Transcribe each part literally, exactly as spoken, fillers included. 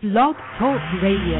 Blog Talk Radio.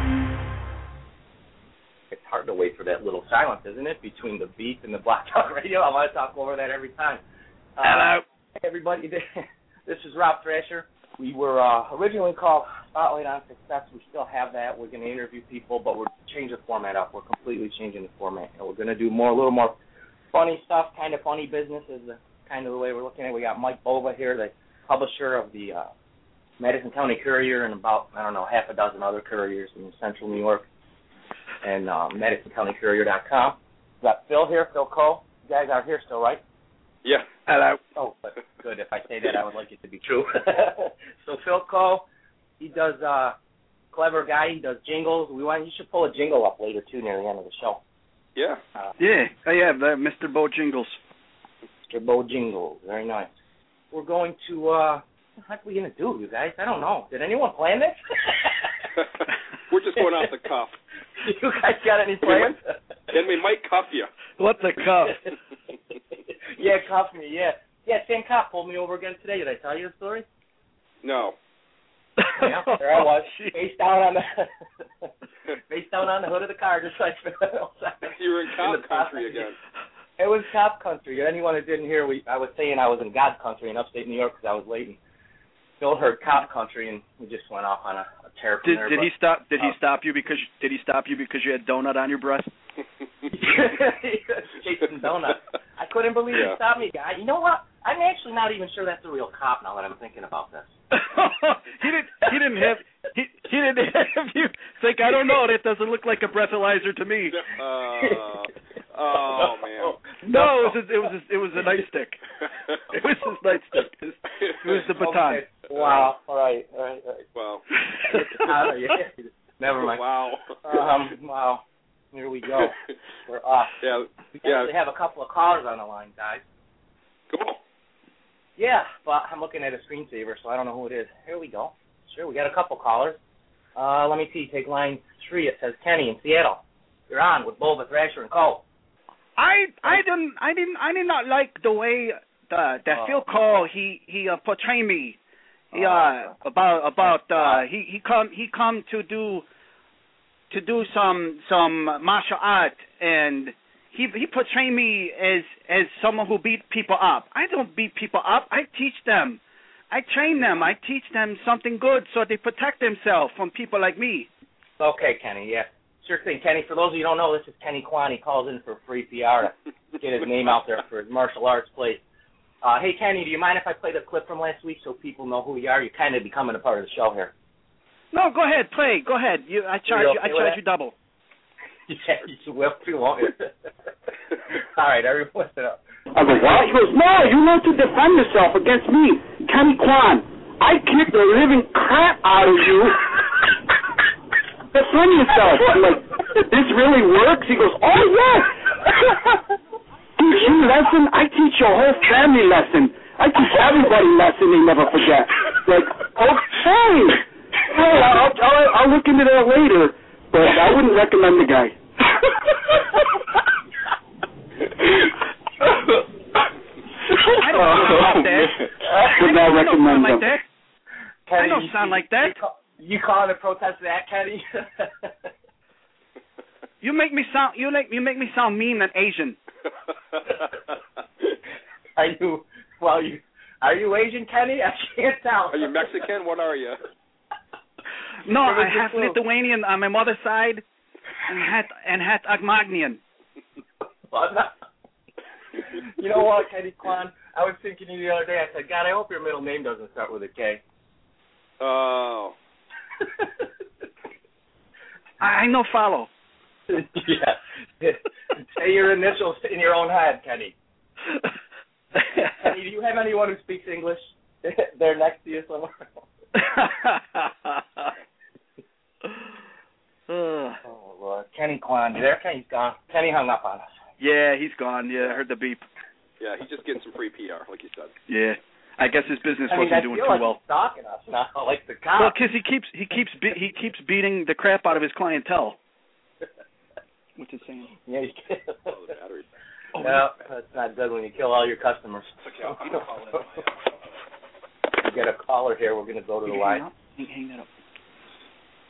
It's hard to wait for that little silence, isn't it, between the beat and the Blog Talk Radio? I want to talk over that every time. Uh, Hello. Hey, everybody. This is Rob Thrasher. We were uh, originally called Spotlight on Success. We still have that. We're going to interview people, but we're changing the format up. We're completely changing the format. And we're going to do more, a little more funny stuff, kind of funny business is the, kind of the way we're looking at it. We got Mike Bova here, the publisher of the uh, Madison County Courier and about, I don't know, half a dozen other couriers in central New York, and uh, Madison County Courier dot com. We got Phil here, Phil Cole. You guys are here still, right? Yeah. Hello. Oh, but good. If I say that, I would like it to be true. So Phil Cole, he does uh, clever guy. He does jingles. We want you should pull a jingle up later too near the end of the show. Yeah. Uh, yeah. I have that, Mister Bo Jingles. Mister Bo Jingles. Very nice. We're going to. Uh, what the heck are we gonna do, you guys? I don't know. Did anyone plan this? We're just going off the cuff. You guys got any plans? Then we might cuff you. What the cuff? Yeah, cuff me. Yeah, yeah. Sam Cop pulled me over again today. Did I tell you the story? No. Yeah, there I was, face down on the face down on the hood of the car, just like you were in cop country again. It was cop country. Anyone who didn't hear, we I was saying I was in God country in upstate New York because I was late. And Phil heard cop country, and we just went off on a, a tear from Did, there. did but, he stop? Did he uh, stop you because? Did he stop you because you had donut on your breast? Chasing donuts. I couldn't believe Yeah. he stopped me, guy. You know what? I'm actually not even sure that's a real cop now that I'm thinking about this. he didn't. He didn't have. He, he didn't have you think. I don't know. That doesn't look like a breathalyzer to me. Uh, oh man. No, it was. A, it was. A, it was a nightstick. It was his nightstick. It was, it was the baton. Okay. Wow. All right. All right. All right. Wow. Uh, yeah. Never mind. Wow. Um. Wow. Here we go. We're off. Yeah. We Yeah. actually have a couple of callers on the line, guys. Cool. Yeah, but I'm looking at a screensaver, so I don't know who it is. Here we go. Sure, we got a couple callers. Uh, let me see. Take line three. It says Kenny in Seattle. You're on with Bova, Thrasher, and Cole. I I didn't I didn't I did not like the way the that Oh. Phil Cole he he uh, portrayed me. He, Oh. uh about about uh he he come he come to do to do some some martial art, and he he portrayed me as as someone who beat people up. I don't beat people up. I teach them. I train them. I teach them something good so they protect themselves from people like me. Okay, Kenny, yeah. Sure thing, Kenny. For those of you who don't know, this is Kenny Kwan. He calls in for free P R to get his name out there for his martial arts place. Uh, hey, Kenny, do you mind if I play the clip from last week so people know who you are? You're kind of becoming a part of the show here. No, go ahead, play. Go ahead. You, I charge you you. I okay with charge that? you double. Yeah, you will too, won't you? All right, everyone listen up. I go, what? He goes, no, you need to defend yourself against me, Kenny Kwan. I kicked the living crap out of you. Defend yourself. I'm like, this really works? He goes, oh, yes. Teach you lesson? I teach your whole family lesson. I teach everybody lesson they never forget. Like, okay. Well, I'll, I'll, I'll look into that later, but I wouldn't recommend the guy. I don't sound like that. Would not I don't recommend sound like him. that. Kenny, I don't sound like that. You, call, you calling to protest that, Kenny? You make me sound. You make you make me sound mean and Asian. Are you? Well, you are you Asian, Kenny? I can't tell. Are you Mexican? What are you? No, What was I your have clue? Lithuanian on my mother's side, and hat and hat Armagnian. Well, no. You know what, Kenny Kwan? I was thinking of you the other day. I said, God, I hope your middle name doesn't start with a K. Oh. I, I no follow. Yeah. Say your initials in your own head, Kenny. Kenny, do you have anyone who speaks English? They're next to you somewhere. Oh, Lord. Kenny Kwan, you there? Kenny's gone. Kenny hung up on us. Yeah, he's gone. Yeah, I heard the beep. Yeah, he's just getting some free P R, like you said. Yeah, I guess his business I mean, wasn't I doing feel too like well. he's stalking us now, like the Well, cops. because he keeps he keeps be, he keeps beating the crap out of his clientele. What's it saying? Yeah, you can. Oh, the battery. Oh, No, that's not good when you kill all your customers. Okay, I'm going to call in my... We get a caller here. We're going to go to the line. Hang, hang that up.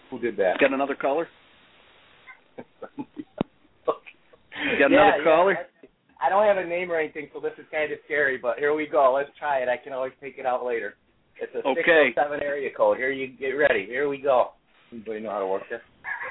Who did that? Got another caller? You got yeah, another yeah, caller? I don't have a name or anything, so this is kind of scary, but here we go. Let's try it. I can always take it out later. It's a Okay. six oh seven area code. Here you get ready. Here we go. Anybody know how to work this?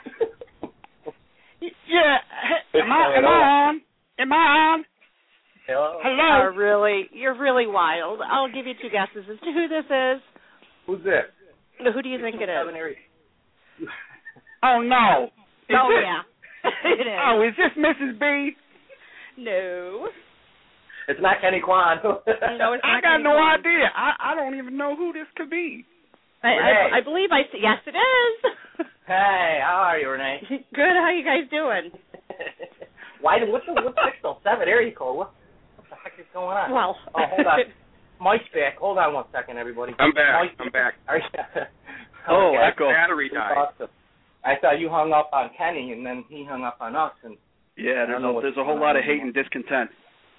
Yeah. Am I, am I on? Am I on? Hello? Hello? You're really, you're really wild. I'll give you two guesses as to who this is. Who's this? Who do you think it Seven is? area. Oh, no. Is Oh, this, yeah. It is. Oh, is this Missus B? No. It's not Kenny Kwan. No, it's I not got Kenny no Kwan. idea. I, I don't even know who this could be. I, I, I believe I see. Yes, it is. Hey, how are you, Renee? Good. How you guys doing? Why? What's the what's six oh seven area code? What, what the heck is going on? Well. Oh, hold on. Mike's back. Hold on one second, everybody. I'm back. Mike, I'm back. Are you, Oh, okay. echo. Battery died. Awesome. I thought you hung up on Kenny, and then he hung up on us. And Yeah, I there's don't know a, what's there's a whole going lot on of hate anymore. and discontent.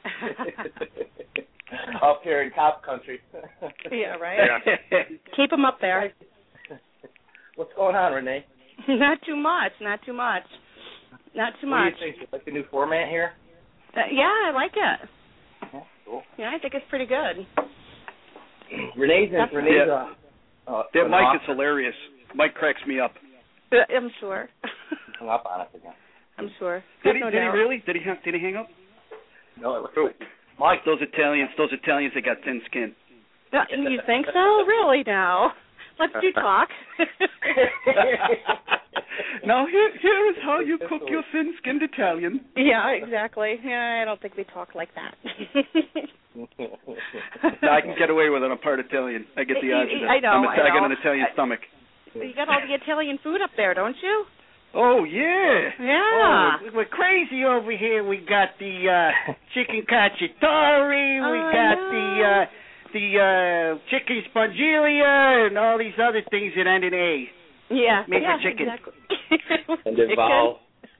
Up here in cop country. Yeah, right? Yeah. Keep them up there. What's going on, Renee? Not too much. Not too much. Not too What much. do you think? You like the new format here? Uh, yeah, I like it. Yeah, cool. Yeah, I think it's pretty good. Renee's in, That's- Renee's Yeah. uh, uh, That an Mike is author. hilarious. Mike cracks me up. Uh, I'm sure. Hung up on us again. I'm sure. Did he? No Did he doubt. really? Did he? Hang, did he hang up? No, it looks Who? like Mike. Those Italians. Those Italians. They got thin skin. Uh, You think so? Really now? Let's do talk. Now here, here is how you cook your thin-skinned Italian. Yeah, exactly. Yeah, I don't think we talk like that. No, I can get away with it. I'm part Italian. I get the odds. of that. I know, I'm a, I I got know. an Italian I- stomach. You got all the Italian food up there, don't you? Oh yeah. Yeah. Oh, we're crazy over here. We got the uh, chicken cacciatore. We Oh, got no. the uh, the uh, chicken spongilia and all these other things that end in A. Yeah. Make yeah, your chicken. Exactly. And Chicken. evolve.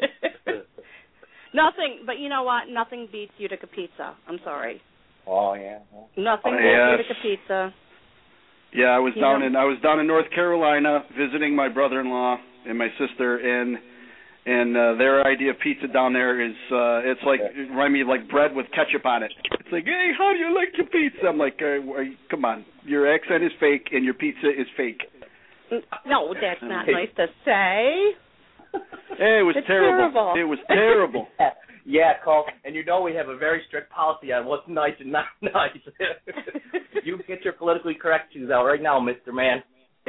Nothing, but you know what? Nothing beats Utica pizza. I'm sorry. Oh yeah. Nothing Oh, beats yes. Utica pizza. Yeah, I was You down know- in I was down in North Carolina visiting my brother-in-law and my sister, and and uh, their idea of pizza down there is uh, it's like it remind me of like bread with ketchup on it. It's like, hey, how do you like your pizza? I'm like, uh, are you, come on, your accent is fake and your pizza is fake. No, that's not nice to say. Hey, it was It's terrible. terrible. It was terrible. Yeah, Cole, and you know we have a very strict policy on what's nice and not nice. You get your politically correct shoes out right now, Mister Man.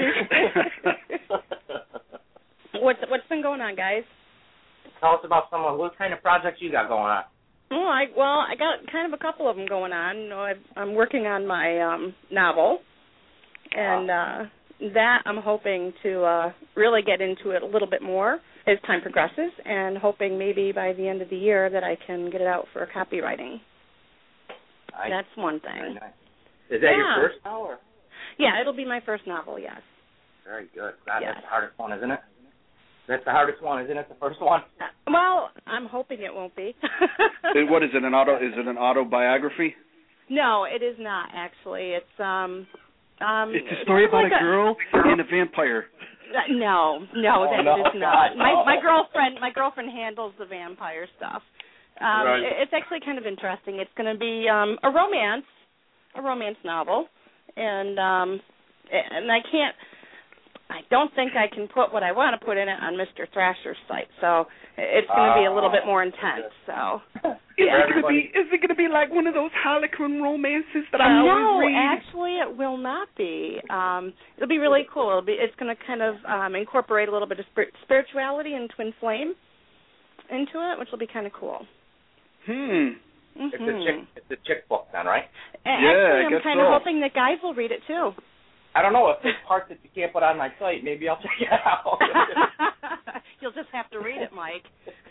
what's what's been going on, guys? Tell us about some of what kind of projects you got going on. Oh, I well, I got kind of a couple of them going on. You know, I've, I'm working on my um, novel, and uh, that I'm hoping to uh, really get into it a little bit more as time progresses, and hoping maybe by the end of the year that I can get it out for copywriting. Nice. That's one Very thing. nice. Is that Yeah. your first novel? Or? Yeah, it'll be my first novel. Yes. Very good. God, Yes. that's the hardest one, isn't it? That's the hardest one, isn't it? The first one. Uh, well, I'm hoping it won't be. And what is it? An auto? Is it an autobiography? No, it is not actually. It's um um It's a story about like a girl and a vampire. Uh, no, no, Oh, that no, is not. God, My no. my girlfriend my girlfriend handles the vampire stuff. Um Right. it- it's actually kind of interesting. It's going to be um a romance, a romance novel, and um and I can't I don't think I can put what I want to put in it on Mister Thrasher's site. So it's going to be a little bit more intense. So Is Yeah, it gonna be? Is it gonna be like one of those Harlequin romances that I no, always read? actually, it will not be. Um, it'll be really cool. It'll be. It's going to kind of um, incorporate a little bit of spir- spirituality and twin flame into it, which will be kind of cool. Hmm. Mm-hmm. It's a chick. It's a chick book, then, right? And Yeah, I actually, I'm guess kind of so. hoping that guys will read it too. I don't know if there's parts that you can't put on my site. Maybe I'll check it out. You'll just have to read it, Mike.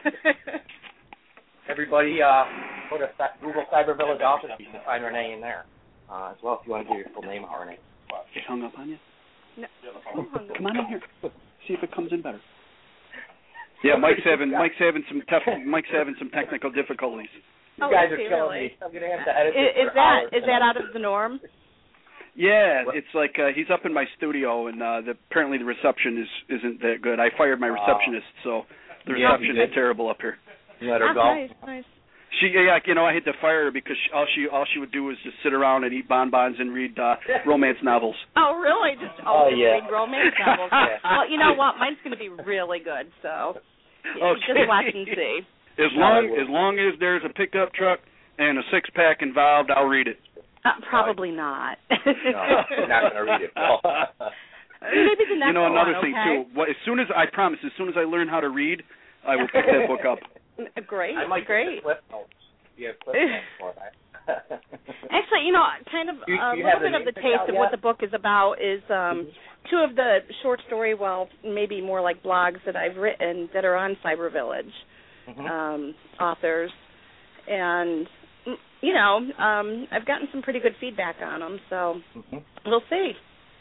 Everybody, uh, go to Cy- Google Cyber Village Office. You can find Renee in there uh, as well if you want to give your full name out, Renee. It hung up on you. No. Come on in here. See if it comes in better. Yeah, Mike's having Mike's having some tough Mike's having some technical difficulties. You Oh, guys is are he killing really? me. I'm gonna have to edit Is, this is for that hours is that out of the norm? Yeah, What? it's like uh, he's up in my studio, and uh, the, apparently the reception is isn't that good. I fired my receptionist, so the Yeah, reception you is did. terrible up here. You let her Ah, go. nice, nice. She, yeah, you know, I had to fire her because she, all she all she would do was just sit around and eat bonbons and read uh, romance novels. Oh, really? Just Oh, oh, just yeah. read romance novels. Yeah. Well, you know what? Mine's going to be really good, so yeah, Okay. just watch and see. As long as long as there's a pickup truck and a six pack involved, I'll read it. Uh, probably not. No, you're not going to read it. No. Maybe the next You know, another one, thing okay? too. What, as soon as I promise, as soon as I learn how to read, I will pick that book up. Great, I might great. get the clip notes. You have clip notes for that. Actually, you know, kind of You- a you little have the bit of name the picked taste out of yet? what the book is about is um, two of the short story, well, maybe more like blogs that I've written that are on Cyber Village, Mhm. um, authors, and mm, you know, um, I've gotten some pretty good feedback on them, so Mhm. we'll see.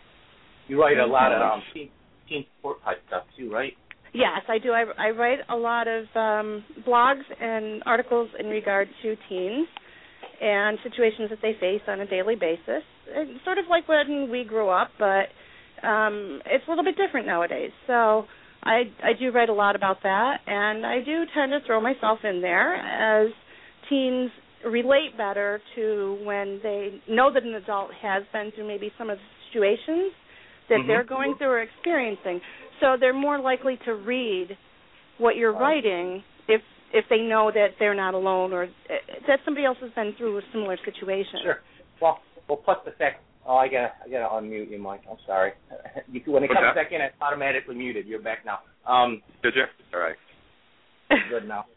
You write a lot of um, teen, teen sport type stuff too, right? Yes, I do. I, I write a lot of um, blogs and articles in regard to teens and situations that they face on a daily basis. It's sort of like when we grew up, but um, it's a little bit different nowadays. So I, I do write a lot about that, and I do tend to throw myself in there as teens relate better to when they know that an adult has been through maybe some of the situations that Mhm. they're going through or experiencing. So they're more likely to read what you're writing if if they know that they're not alone or that somebody else has been through a similar situation. Sure. Well, well, plus the fact. Oh, I gotta, I gotta unmute you, Mike. I'm sorry. You, when it What's comes that? back in, it's automatically muted. You're back now. Um, Did you? All right. good now.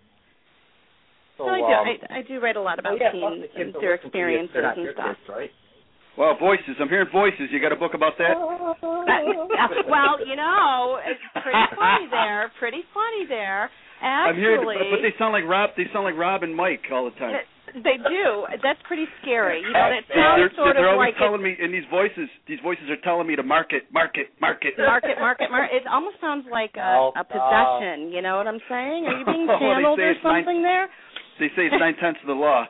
So, So I do. um, I, I do write a lot about well, yeah, plus teens the kids and that their listen to you, experiences they're not and your stuff. kids, right? Well, voices. I'm hearing voices. You got a book about that? Well, you know, it's pretty funny there. Pretty funny there. I'm Actually, hearing, but they sound like Rob. They sound like Rob and Mike all the time. they do. That's pretty scary. You know, that They're, sounds sort they're of always like telling me, and these voices, these voices are telling me to market, market, market. market, market, market. It almost sounds like a, No, a possession. You know what I'm saying? Are you being Oh, they channeled say or it's nine- something there? They say it's nine tenths of the law.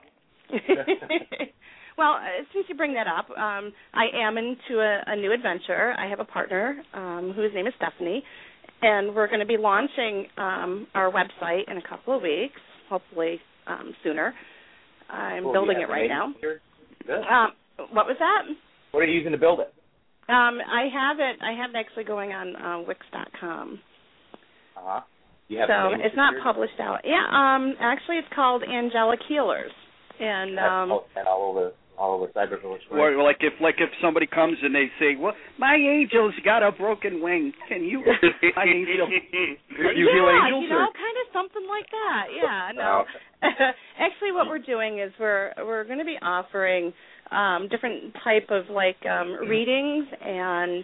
Well, uh, since you bring that up, um, I am into a, a new adventure. I have a partner um, whose name is Stephanie, and we're going to be launching um, our website in a couple of weeks, hopefully um, sooner. I'm Cool. building You it have right the now. name here? Good. Um, what was that? What are you using to build it? Um, I have it. I have it actually going on uh, Wix dot com. Uh huh. You have So the name it's not secured? published out. Yeah. Um, actually, it's called Angelic Healers, and I've um, posted that all over, all over Cyber Village. Or like if, like if somebody comes and they say, "Well, my angel's got a broken wing. Can you, my angel, you yeah, heal angels?" you know, or? kind of something like that. Yeah, no. Actually, what we're doing is we're we're going to be offering um, different type of like um, readings and.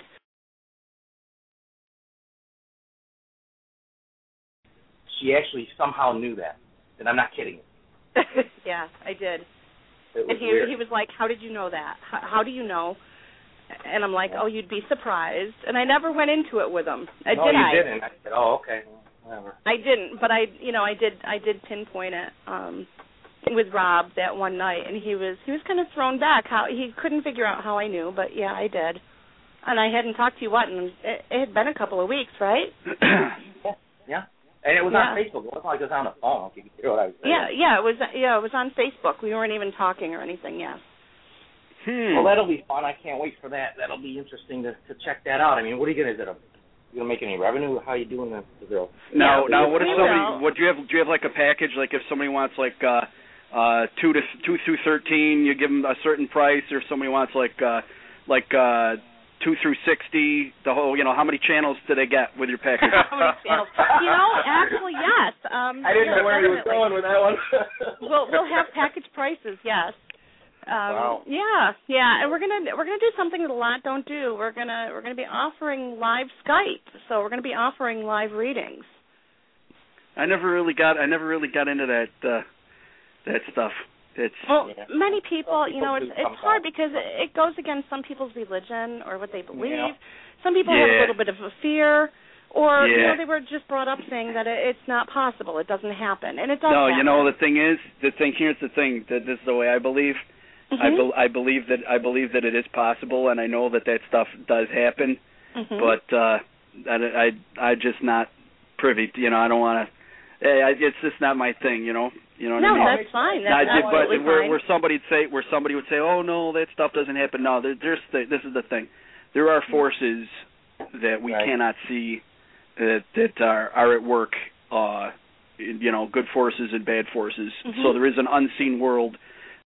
She actually somehow knew that, and I'm not kidding. Yeah, I did. It was And he weird. he was like, "How did you know that? How, how do you know?" And I'm like, "Oh, you'd be surprised." And I never went into it with him. Uh, no, did you I? didn't. I said, "Oh, okay, whatever." I didn't, but I, you know, I did. I did pinpoint it um, with Rob that one night, and he was he was kind of thrown back. How he couldn't figure out how I knew, but yeah, I did. And I hadn't talked to you what, and it, it had been a couple of weeks, right? yeah, yeah. And it was Yeah. on Facebook. It wasn't like it was on the phone. If you could hear what I was saying. Yeah, yeah, it was. Yeah, it was on Facebook. We weren't even talking or anything. Yes. Hmm. Well, that'll be fun. I can't wait for that. That'll be interesting to to check that out. I mean, what are you gonna? Is it a? You gonna make any revenue? How are you doing the the bill? Now, Yeah, now, what if we somebody? will. What do you have? Do you have like a package? Like if somebody wants like uh, uh, two to two through thirteen, you give them a certain price, or if somebody wants like uh, like uh, two through sixty, the whole, you know, how many channels do they get with your package? How many channels? You know, actually, yes. Um, I didn't yeah, know where he was definitely. going with that one. We'll we'll have package prices. Yes. Um, Wow. Yeah, yeah, and we're gonna we're gonna do something that a lot don't do. We're gonna we're gonna be offering live Skype, so we're gonna be offering live readings. I never really got. I never really got into that uh, that stuff. It's Well, Yeah. many people, Well, you know, people it's do it's hard sometimes. because it, it goes against some people's religion or what they believe. Yeah. Some people have a Yeah. little bit of a fear, or you Yeah. know, they were just brought up saying that it, it's not possible, it doesn't happen, and it does. no, happen. you know the thing is, the thing here's the thing that this is the way I believe. Mm-hmm. I, be- I believe that I believe that it is possible, and I know that that stuff does happen. Mm-hmm. But uh, I, I, I just not privy to, you know, I don't want to, it's just not my thing, you know. You know what no, I mean? that's fine. That's Not, absolutely but where, fine. where somebody'd say, where somebody would say, "Oh no, that stuff doesn't happen." No, there, there's the, this is the thing. There are forces that we right. cannot see that that are are at work. Uh, you know, good forces and bad forces. Mm-hmm. So there is an unseen world.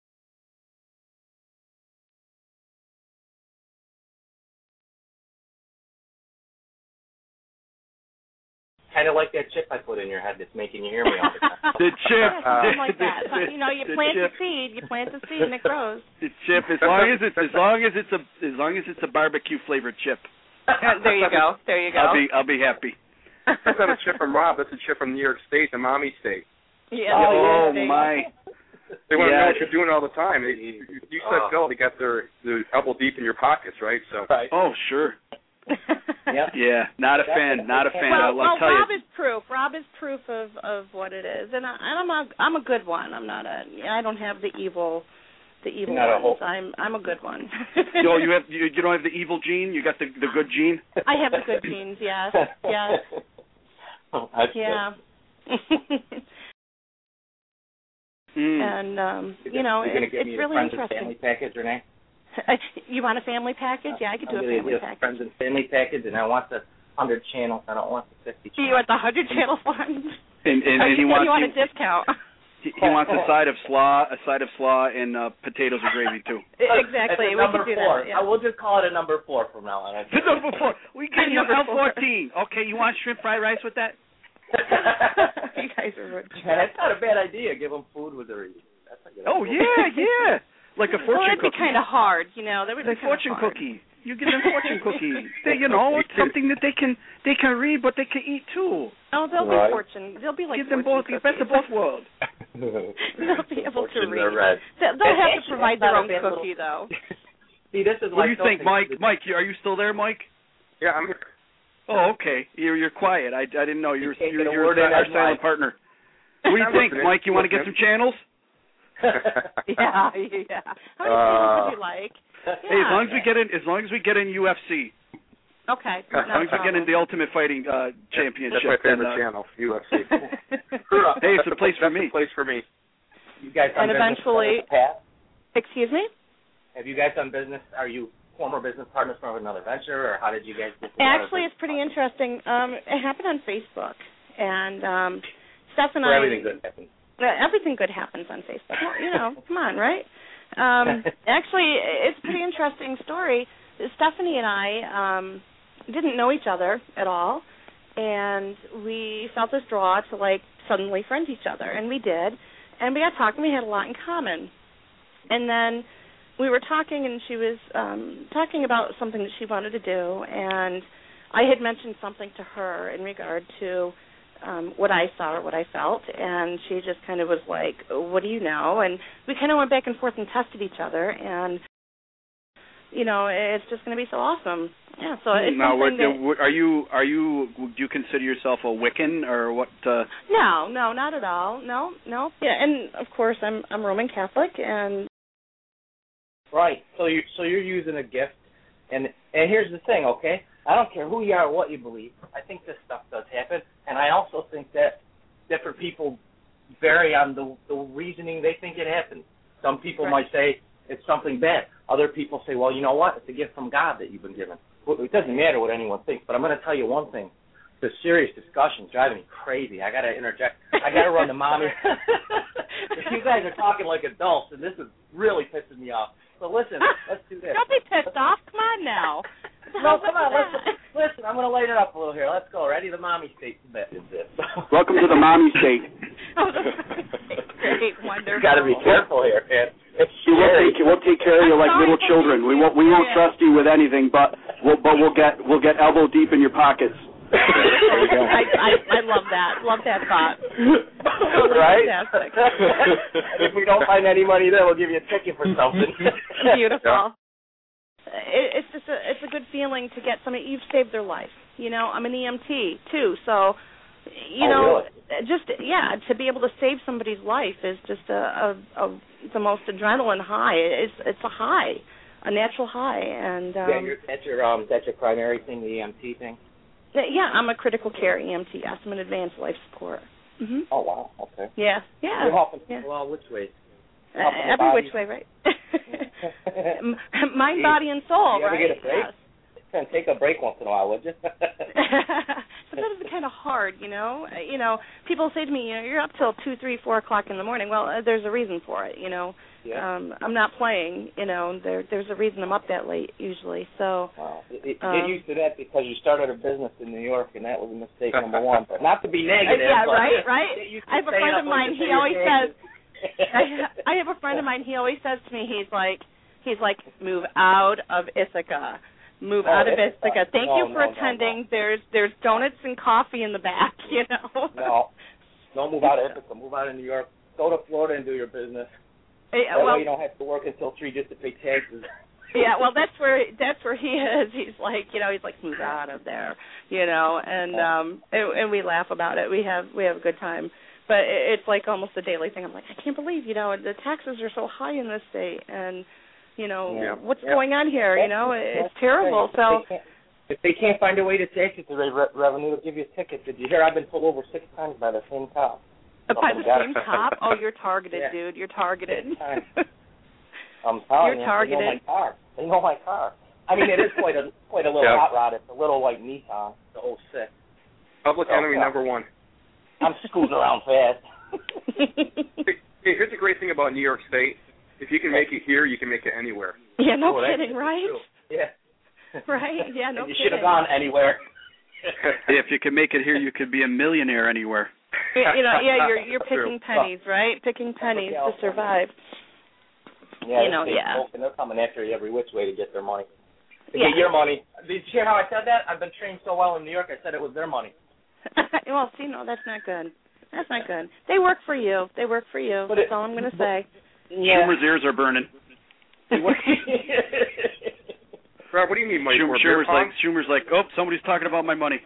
Kind of like that chip I put in your head that's making you hear me all the time. The chip. Yeah, something like that. The, you know, you the plant chip. the seed, you plant the seed, and it grows. The chip, as long as it's as long as it's a as long as it's a barbecue flavored chip. There you go. There you go. I'll be I'll be happy. That's not a chip from Rob. That's a chip from New York State, the mommy state. Yeah, Oh, yeah, my. They want to Yeah. know what you're doing all the time. They, you, you said, Oh. Phil, they got their, their elbow deep in your pockets, right? So. Right. Oh, sure. Yep. Yeah, not a fan, not a fan. Well, I'll, well I'll tell Rob you. is proof. Rob is proof of, of what it is, and, I, and I'm a I'm a good one. I'm not a I don't have the evil, the evil Not a ones. whole- I'm I'm a good one. Yo, you have you, you don't have the evil gene. You got the the good gene. I have the good genes. Yes, yes, Oh, that's yeah. Mm. And um, good. you know, You're gonna it, give it's me really a friends and interesting. family package, Renee? You want a family package? Yeah, I could do I'm a gonna family do a package. friends and family package, and I want the hundred channels. I don't want the fifty Do channels. you want the hundred channel one? And, and, Or and you he said wants you want he, a discount. he, he wants a side of slaw, a side of slaw, and uh, potatoes and gravy too. Exactly. That's a We number could do four. that. Yeah. I will just call it a number four from now on. The number four. We give you Number L four. fourteen. Okay, you want shrimp fried rice with that? You guys are rich. Yeah, that's not a bad idea. Give them food with their eating. That's a good Oh idea. yeah, yeah. Like a Well, fortune that'd be cookie. kind of hard, you know. That would The be kinda fortune hard. cookie. You give them fortune cookie. They, you know, it's something that they can they can read, but they can eat too. Oh, they'll Right. be fortune. They'll be like Give them both fortune the best of cookies. both worlds. They'll be able to Fortune, read. they're red. They- They'll have to Actually, provide that's their not own a bad little- cookie, though. See, this is What do like you think, something- Mike? Mike, you- are you still there, Mike? Yeah, I'm here. Oh, okay. You're you're quiet. I, I didn't know you were You can't you're, get a you're word in our edgewise. silent partner. What do you I'm think, listening. Mike? You want to get Listening. some channels? Yeah, yeah. How many Uh, channels would you like? Hey, as long as we get in, as long as we get in U F C, Okay. as long as we get in the Ultimate Fighting uh, Championship. That's my favorite then, uh, channel, U F C. Hey, it's That's a place for that's me. the place for me. You guys done And business eventually- in the past? Excuse me? Have you guys done business? Are you former business partners from another venture, or how did you guys get together? Actually, it's pretty interesting. Um, it happened on Facebook, and um, Steph and Where I. everything good happens. Uh, everything good happens on Facebook. Well, you know, come on, right? Um, actually, it's a pretty interesting story. Stephanie and I um, didn't know each other at all, and we felt this draw to, like, suddenly friend each other, and we did. And we got talking. We had a lot in common. And then we were talking, and she was um, talking about something that she wanted to do, and I had mentioned something to her in regard to um, what I saw or what I felt, and she just kind of was like, what do you know? And we kind of went back and forth and tested each other, and, you know, it's just going to be so awesome. Yeah, so it's now, what, something that... what- are you are you do you consider yourself a Wiccan or what? Uh, No, no, not at all. No, no. Yeah, and, of course, I'm I'm Roman Catholic, and... Right. So you so you're using a gift, and and here's the thing, okay? I don't care who you are or what you believe. I think this stuff does happen, and I also think that different people vary on the the reasoning they think it happens. Some people Right. might say it's something bad. Other people say, well, you know what? It's a gift from God that you've been given. Well, it doesn't matter what anyone thinks, but I'm going to tell you one thing. The serious discussion's driving me crazy. I got to interject. I got to run to mommy. You guys are talking like adults, and this is really pissing me off. So listen, let's do this. Don't be pissed off. Come on now. No, come on. Listen, listen. I'm going to light it up a little here. Let's go. Ready? The mommy state bet is this. Welcome to the mommy state. Great, wonderful. You got to be careful here, man. It's We'll scary. take we'll take care of you I'm like sorry little for children. We won't we won't Yeah. trust you with anything, but we'll but we'll get we'll get elbow deep in your pockets. There you go. I, I I love that. Love that thought. Totally Right? fantastic. And if we don't find any money there, we'll give you a ticket for something. Beautiful. It, it's just a it's a good feeling to get somebody. You've saved their life. You know, I'm an E M T too, so you Oh, know, really? just yeah, to be able to save somebody's life is just a, a, a the most adrenaline high. It's it's a high, a natural high, and um, yeah, you're, that's your um, that's your primary thing, the E M T thing. Yeah, I'm a critical care E M T. Yes, I'm an advanced life support. Mm-hmm. Oh wow, okay. Yeah, yeah. You're helping yeah. people out which way? Uh, every which way, right? Mind, body, and soul, you ever right? get a break? Yes. And take a break once in a while, would you? Sometimes it's kind of hard, you know. You know, people say to me, you know, you're up till two, three, four o'clock in the morning. Well, uh, there's a reason for it, you know. Yeah. Um, I'm not playing, you know. There, there's a reason I'm up that late usually. So. Wow. It, it, um, get used to that because you started a business in New York, and that was a mistake number one. But not to be negative. Uh, yeah, but right, right. I have a friend of mine. He always says. I, I have a friend of mine. He always says to me, he's like, he's like, move out of Ithaca. Move oh, out of Ithaca. Ithaca. Thank no, you for no, attending. No, no. There's there's donuts and coffee in the back, you know. No, don't move out of Ithaca. Move out of New York. Go to Florida and do your business. Yeah, that well, way you don't have to work until three just to pay taxes. Yeah, well, that's where that's where he is. He's like, you know, he's like, move out of there, you know, and um, and, and we laugh about it. We have we have a good time, but it's like almost a daily thing. I'm like, I can't believe, you know, the taxes are so high in this state, and you know, yeah. what's yeah. going on here? You know, it's terrible. If So they if they can't find a way to tax it to raise re- revenue, they'll give you a ticket. Did you hear? I've been pulled over six times by the same cop. by the same cop? Oh, you're targeted, yeah. dude. You're targeted. I'm telling You're you, targeted. they know my car. They know my car. I mean, it is quite a quite a little yeah. hot rod. It's a little like Nissan, the oh six. Public oh, enemy God. number one. I'm scooting around fast. Hey, here's the great thing about New York State. If you can make it here, you can make it anywhere. Yeah, no oh, kidding, right? True. Yeah. Right? Yeah, no and you kidding. should have gone anywhere. If you can make it here, you could be a millionaire anywhere. You know, yeah, you're you're picking True. pennies, right? Picking pennies to survive. Yeah, you know, they yeah. And they're coming after you every which way to get their money. To Yeah. get your money. Did you hear how I said that? I've been trained so well in New York, I said it was their money. Well, see, no, that's not good. That's not good. They work for you. They work for you. But That's it, all I'm going to say. Yeah. Schumer's ears are burning. Rob, what do you mean, Mike? Schumer, Schumer's like, Schumer's like, oh, somebody's talking about my money.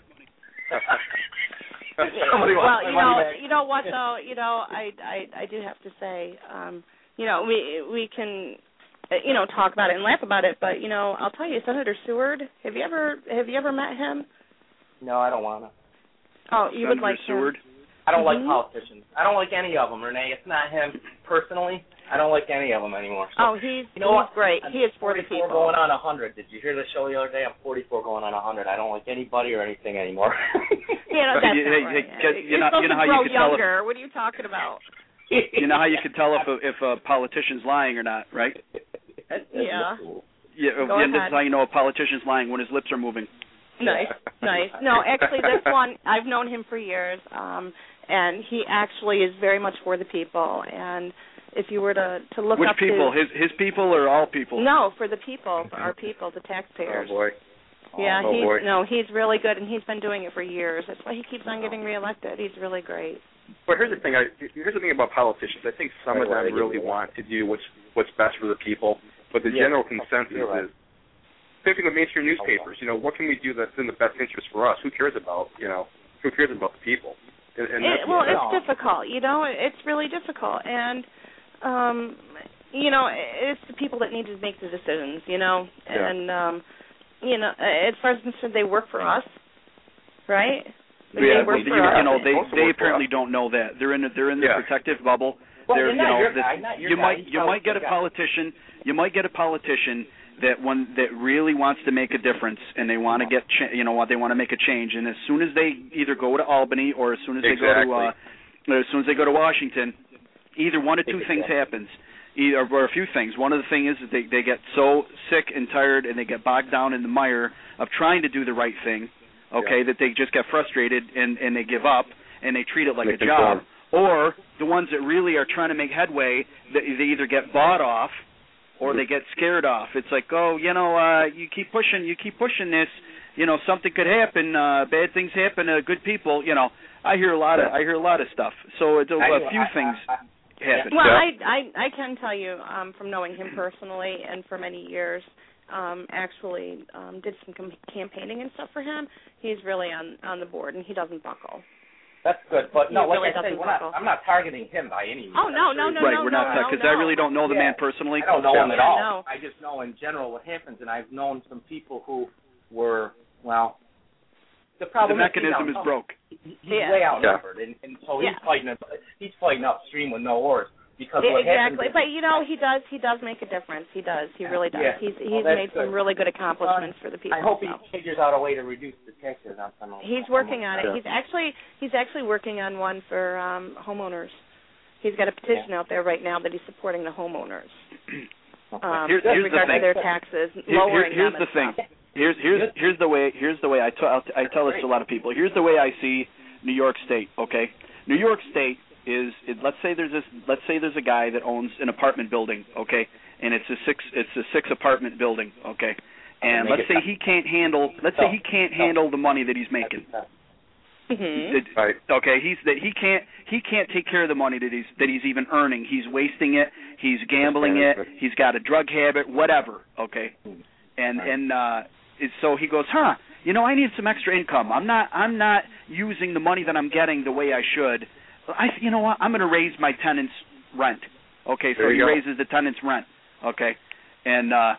Somebody Well, wants you my know, money back. you know what though, you know, I, I, I do have to say, um, you know, we we can, uh, you know, talk about it and laugh about it, but you know, I'll tell you, Senator Seward, have you ever have you ever met him? No, I don't want to. Oh, you Senator would like Seward. him. I don't Mm-hmm. like politicians. I don't like any of them, Renee. It's not him personally. I don't like any of them anymore. So, Oh, he's you know he's what? great. I'm He is for the forty-four people. going on one hundred. Did you hear the show the other day? I'm forty-four going on one hundred. I don't like anybody or anything anymore. You know, that's You- not you- right. you- you You're know- supposed you know to how you grow could tell if- younger. What are you talking about? You know how you can tell if a, if a politician's lying or not, right? Yeah. Yeah, Go and this ahead. is how you know a politician's lying, when his lips are moving. Nice, nice. No, actually, this one, I've known him for years, um, and he actually is very much for the people. And if you were to, to look Which up people? to... His his people or all people? No, for the people, for our people, the taxpayers. Oh, boy. Yeah, oh, he's boy. no, he's really good, and he's been doing it for years. That's why he keeps on getting reelected. He's really great. But here's the thing. I, here's the thing about politicians. I think some of them really want to do what's what's best for the people, but the Yeah, general consensus you're right. is same thing with mainstream newspapers. You know, what can we do that's in the best interest for us? Who cares about you know? Who cares about the people? And, and It, that's well, what- it's difficult, you know. It's really difficult, and um, you know, it's the people that need to make the decisions, you know. Yeah. And um, you know, as far as concerned, they work for us, right? Yeah, they work you, for you us. know, they Supposed to they work for apparently us. don't know that. They're in the, they're in the Yeah. protective bubble. Well, They're, you're not you know, your this- guy, not your you guy. might He's you probably might get a your guy. politician. You might get a politician that one that really wants to make a difference, and they want to get cha- you know what they want to make a change. And as soon as they either go to Albany or as soon as they go to uh, or as soon as they go to Washington, either one of two things happens. Either, or a few things. One of the things is that they, they get so sick and tired and they get bogged down in the mire of trying to do the right thing, okay, Yeah. that they just get frustrated and, and they give up and they treat it like They a job. conform. Or the ones that really are trying to make headway, they, they either get bought off or they get scared off. It's like, oh, you know, uh, you keep pushing, you keep pushing this, you know, something could happen, uh, bad things happen to good people, you know. I hear a lot of I hear a lot of stuff. So it's a, I a know, few I- things I- I- happen. Well, Yeah. I, I I can tell you um, from knowing him personally and for many years, um, actually um, did some com- campaigning and stuff for him. He's really on on the board and he doesn't buckle. That's good, but no, He like really I say, doesn't we're not, tickle. I'm not targeting him by any means. Oh, no, no, no, right, no, we're no, not, no, because no. I really don't know the Yeah. man personally. I don't know him at Yeah, all. no. I just know in general what happens, and I've known some people who were, well, the problem the is mechanism he's is broke. He's Yeah. way outnumbered, and, and so he's Yeah. fighting. He's fighting upstream with no oars because Yeah, what exactly, happens. but you know he does. He does make a difference. He does. He really does. Yeah. He's Well, he's that's made good. some really good accomplishments for the people. I hope he so. figures out a way to reduce the taxes on some of them. He's working on it. Yeah. He's actually he's actually working on one for um, homeowners. He's got a petition Yeah. out there right now that he's supporting the homeowners. Um, Here's- with here's the regard to thing. their taxes, Here- here- lowering here's them the and thing. stuff. Here's here's here's the way here's the way I tell I tell this to a lot of people. Here's the way I see New York State. Okay, New York State is it, let's say there's this let's say there's a guy that owns an apartment building. Okay, and it's a six it's a six apartment building. Okay, and let's say he can't handle let's say he can't handle the money that he's making. Mm-hmm. It- Right. Okay, he's that he can't he can't take care of the money that he's that he's even earning. He's wasting it. He's gambling it. He's got a drug habit, whatever. Okay, and and uh, it's, so he goes, huh? You know, I need some extra income. I'm not I'm not using the money that I'm getting the way I should. I you know what? I'm going to raise my tenants' rent. Okay, so There he you go. raises the tenants' rent. Okay, and uh,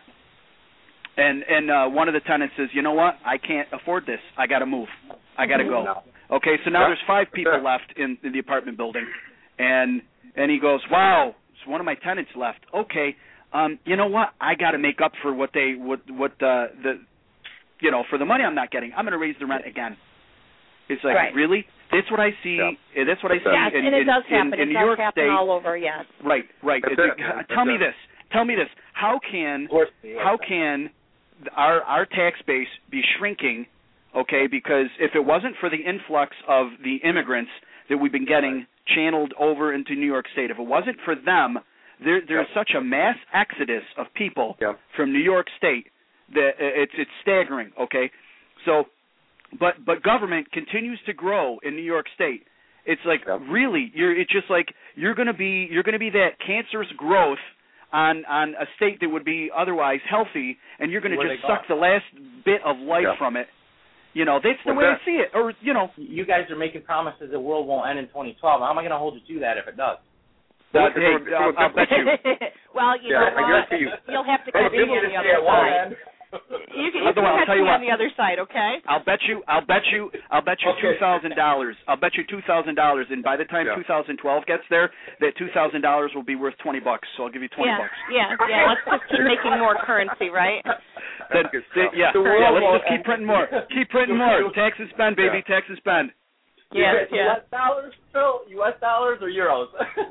and and uh, one of the tenants says, you know what? I can't afford this. I got to move. I got to go. No. Okay, so now Yeah, there's five people that's it. left in, in the apartment building, and and he goes, wow, it's one of my tenants left. Okay, um, you know what? I got to make up for what they what what uh, the you know for the money I'm not getting. I'm going to raise the rent again. It's like Right. really? That's what I see. Yeah. uh, That's what I see Yes, in, and it in, does happen. in, in it New does York happen State. all over. Yes. Right, right. That's It's it, like, man. tell That's me it. this. Tell me this. How can Of course, yeah. how can our our tax base be shrinking? Okay, because if it wasn't for the influx of the immigrants that we've been getting channeled over into New York State, if it wasn't for them, there there's Yep. such a mass exodus of people Yep. from New York State that it's it's staggering. Okay, so but but government continues to grow in New York State. It's like Yep. really, you're it's just like you're gonna be you're gonna be that cancerous growth on on a state that would be otherwise healthy, and you're gonna Where just they suck going? the last bit of life Yep. from it. You know, that's the What's way that? I see it. Or you know, You guys are making promises the world won't end in twenty twelve. How am I going to hold you to that if it does? uh, Well, hey, it's a- I'll, I'll bet you. well, you Yeah, know I what? guarantee you. You'll have to Hey, catch me people on just the say other it won't side. end. You can, you Otherwise, can I'll catch tell you me what. on the other side, okay? I'll bet you. I'll bet you. I'll bet you Okay. two thousand dollars. I'll bet you two thousand dollars, and by the time Yeah. two thousand twelve gets there, that two thousand dollars will be worth twenty bucks. So I'll give you twenty yeah, bucks. yeah, yeah. Let's just keep making more currency, right? Then, That's good then- stuff. yeah, The yeah. world Let's won't just keep end. printing more. Keep printing more. Tax and spend, baby. Yeah. Tax and spend. Yes, U yes. S dollars, Phil? U S dollars or euros?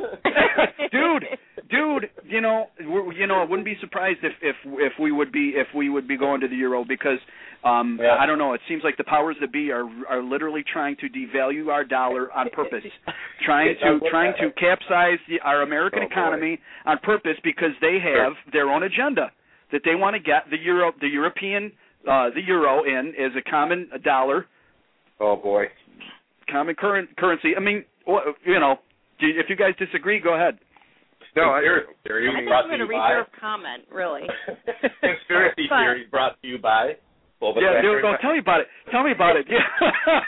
dude, dude, you know, we're, you know, I wouldn't be surprised if if if we would be if we would be going to the euro because um Yeah. I don't know, it seems like the powers that be are are literally trying to devalue our dollar on purpose, trying to trying to capsize the, our American Oh, boy. economy on purpose because they have their own agenda that they want to get the euro the European uh the euro in as a common dollar, Oh boy. common current currency. I mean, wh- you know, do- if you guys disagree, go ahead. No, I Conspiracy I theory think brought I'm to going to you by- reserve comment, really. Conspiracy But- theory brought to you by Boba Yeah, Fett. dude, go tell me about it. Tell me about it. Yeah.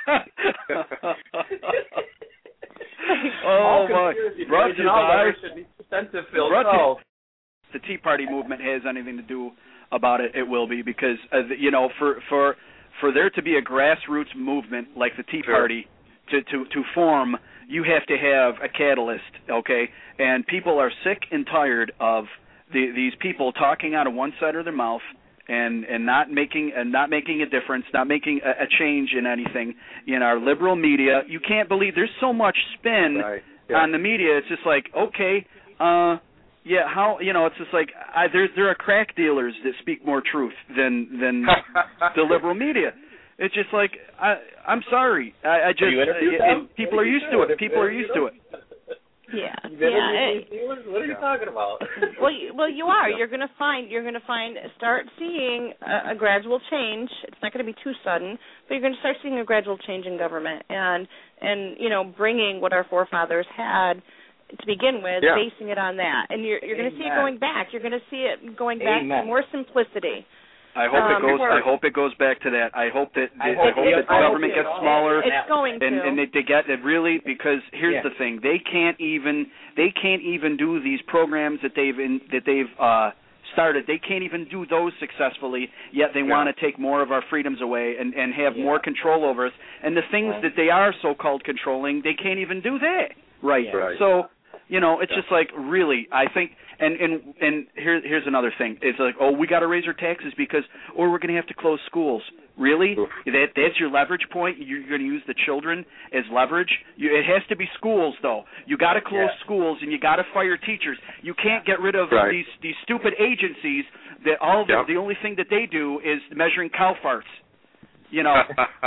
All oh my! conspiracy Brought theories to and you all by that should be expensive, Phil. Brought to- So, the Tea Party movement has anything to do about it. It will be because uh, the- you know for for for there to be a grassroots movement like the Tea Sure. Party to to to form, you have to have a catalyst, okay? And people are sick and tired of the, these people talking out of one side of their mouth and and not making and not making a difference, not making a, a change in anything in our liberal media. You can't believe there's so much spin Right. Yeah. on the media. It's just like, okay, uh, yeah, how you know? It's just like I, there's there are crack dealers that speak more truth than than the liberal media. It's just like I I'm sorry. I, I just you interviewed uh, them? and people are used to it. People are used to it. Yeah, You've been yeah. in it- these dealers? What are you talking about? well, you, well, you are. You're going to find. You're going to find. Start seeing a, a gradual change. It's not going to be too sudden, but you're going to start seeing a gradual change in government, and and you know, bringing what our forefathers had to begin with, Yeah. basing it on that, and you're you're going to see it Amen. going back. You're going to see it going back to Amen. more simplicity. I hope um, it goes. for, I hope it goes back to that. I hope that. I I hope hope it- that the I hope government it gets goes. smaller. it's going and to. and they, they get it really because here's Yeah. the thing: they can't even they can't even do these programs that they've in, that they've uh, started. They can't even do those successfully. Yet they Yeah. want to take more of our freedoms away and and have Yeah. more control over us. And the things Right. that they are so-called controlling, they can't even do that. Right. Yeah. Right. So. You know, it's Yeah. just like really. I think, and and and here here's another thing. It's like, oh, we got to raise our taxes because, or we're going to have to close schools. Really? Oof. That that's your leverage point. You're going to use the children as leverage. You, it has to be schools, though. You got to close Yeah. schools and you got to fire teachers. You can't get rid of Right. these these stupid agencies that all the, Yep. the only thing that they do is measuring cow farts. You know.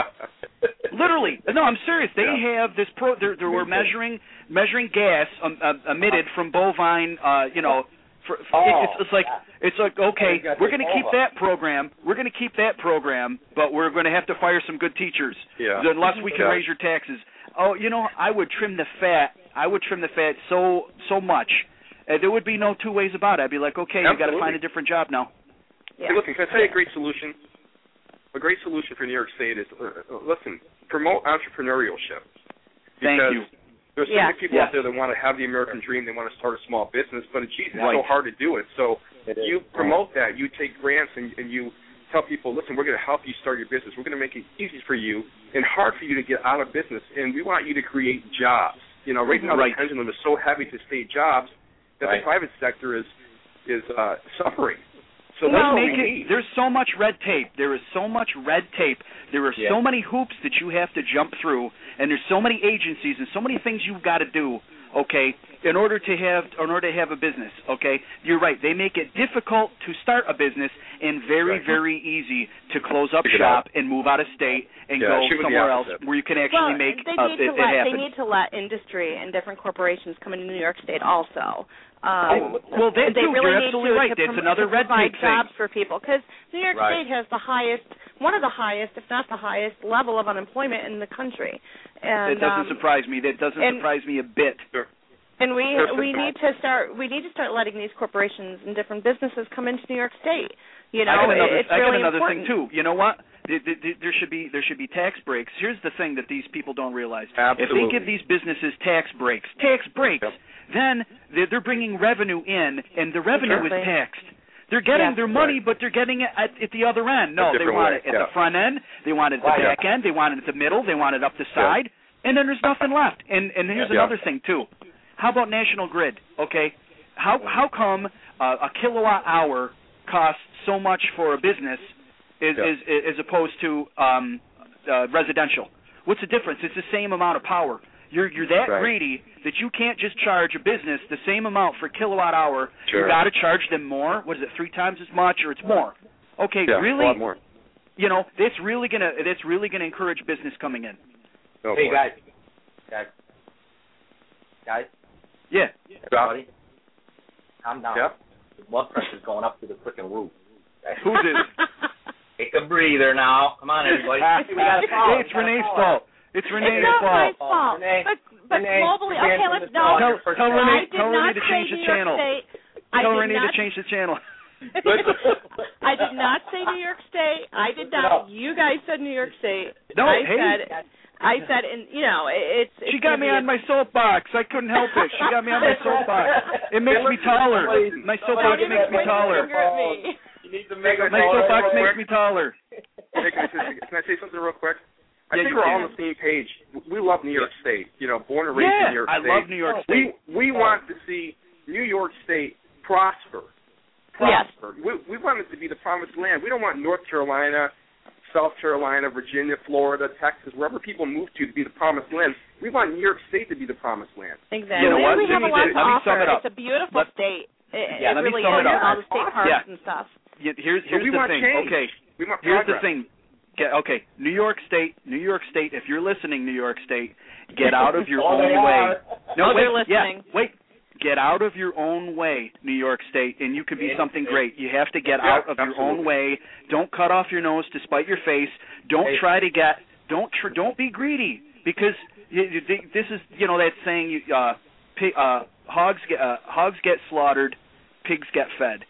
Literally, no, I'm serious. They Yeah. have this pro. They're, they were measuring measuring gas um, uh, emitted from bovine. Uh, you know, for, for, Oh, it's, it's like yeah. it's like okay, You got we're the going to keep bova. that program. We're going to keep that program, but we're going to have to fire some good teachers Yeah. unless we can Yeah. raise your taxes. Oh, you know, I would trim the fat. I would trim the fat so so much. Uh, there would be no two ways about it. I'd be like, okay, you got to Absolutely. find a different job now. Yeah. Hey, listen, can I tell you a great solution? A great solution for New York State is, uh, uh, listen, promote entrepreneurship. Thank Because you. there's so Yeah. many people Yes. out there that want to have the American dream. They want to start a small business, but geez, it's Right. so hard to do it. So It is. you promote that. You take grants and, and you tell people, listen, we're going to help you start your business. We're going to make it easy for you and hard for you to get out of business, and we want you to create jobs. You know, right now Right. the pendulum is so heavy to state jobs that Right. the private sector is is uh, suffering. So Let's that's what make we it. need. There's so much red tape. There is so much red tape. There are Yeah. so many hoops that you have to jump through, and there's so many agencies and so many things you've got to do. Okay, in order to have in order to have a business. Okay, you're right. They make it difficult to start a business and very Right. very easy to close up Figure it shop out. and move out of state and Yeah, go shoot with the somewhere else opposite. where you can actually well, make they uh, need it, to it let happen. they need to let industry and different corporations come into New York State also. Um, Oh, well, they they do. really You're need absolutely to, right. to That's prom- another to red provide tape thing. jobs for people because New York Right. State has the highest, one of the highest, if not the highest, level of unemployment in the country. And That doesn't um, surprise me. That doesn't and- surprise me a bit. Sure. And we There's we some- need to start we need to start letting these corporations and different businesses come into New York State. You know, I got another, it's I got really another important. thing too. You know what? There, there, there should be there should be tax breaks. Here's the thing that these people don't realize: Absolutely. if they give these businesses tax breaks, tax breaks, Yep. then they're, they're bringing revenue in, and the revenue Exactly. is taxed. They're getting Yes. their money, Right. but they're getting it at, at the other end. No, A they different want way, it at yeah. the front end. They want it at the Right. back end. They want it at the middle. They want it up the side, and then there's nothing left. And and here's Yeah. another thing too. How about National Grid? Okay, how how come uh, a kilowatt hour costs so much for a business as Yeah. as, as opposed to um, uh, residential? What's the difference? It's the same amount of power. You're you're that Right. greedy that you can't just charge a business the same amount for kilowatt hour. Sure. You got to charge them more. What is it? Three times as much, or it's more? Okay, Yeah, really? a lot more. You know, that's really gonna that's really gonna encourage business coming in. Go Hey for it. guys, guys, guys, Yeah. everybody, calm down. Yeah. The blood pressure's going up to the freaking roof. Who's it? Take a breather now. Come on, everybody. We got a call. Hey, it's Renee's fault. It's Renee's It's not my fault. fault. Renee, But, but Renee, globally, Renee, okay, from let's the no. call. Tell, First tell time. Renee, I did tell not Renee to say change New the York channel. State. I Tell did Renee not, to change the channel. I did not say New York State. I did not. You guys said New York State. No, I hey. said. I said, and you know, it's. it's She got gonna me be on a- my soapbox. I couldn't help it. She got me on my soapbox. It makes me taller. My soapbox Don't even makes me point your taller. finger at me. You need to make a My call. soapbox real makes quick. me taller. Hey, can, I say, can I say something real quick? I Yeah, think you we're can. all on the same page. We love New York State. You know, born and raised Yeah, in New York I State. love New York State. We we want to see New York State prosper. Yes. Prosper. We we want it to be the promised land. We don't want North Carolina, South Carolina, Virginia, Florida, Texas, wherever people move to to be the promised land. We want New York State to be the promised land. Exactly. You know what? We have a Let lot me- to let me offer. sum it up. It's a beautiful Let- state. It, Yeah, it let me really sum is. it up. And all the state parks Yeah. and stuff. Yeah, Here's So here's we the want thing. change. Okay. We want Here's progress. the thing. Get, okay, New York State, New York State. If you're listening, New York State, get out of your Oh, own they way. are. No, Oh, wait, they're listening. yeah, wait. Get out of your own way, New York State, and you can be Yeah. something great. You have to get Yeah, out of your own absolutely. way. Don't cut off your nose to spite your face. Don't Hey. try to get. Don't tr- don't be greedy because you, you, this is you know that saying. You, uh, pig, uh, hogs get uh, hogs get slaughtered, pigs get fed.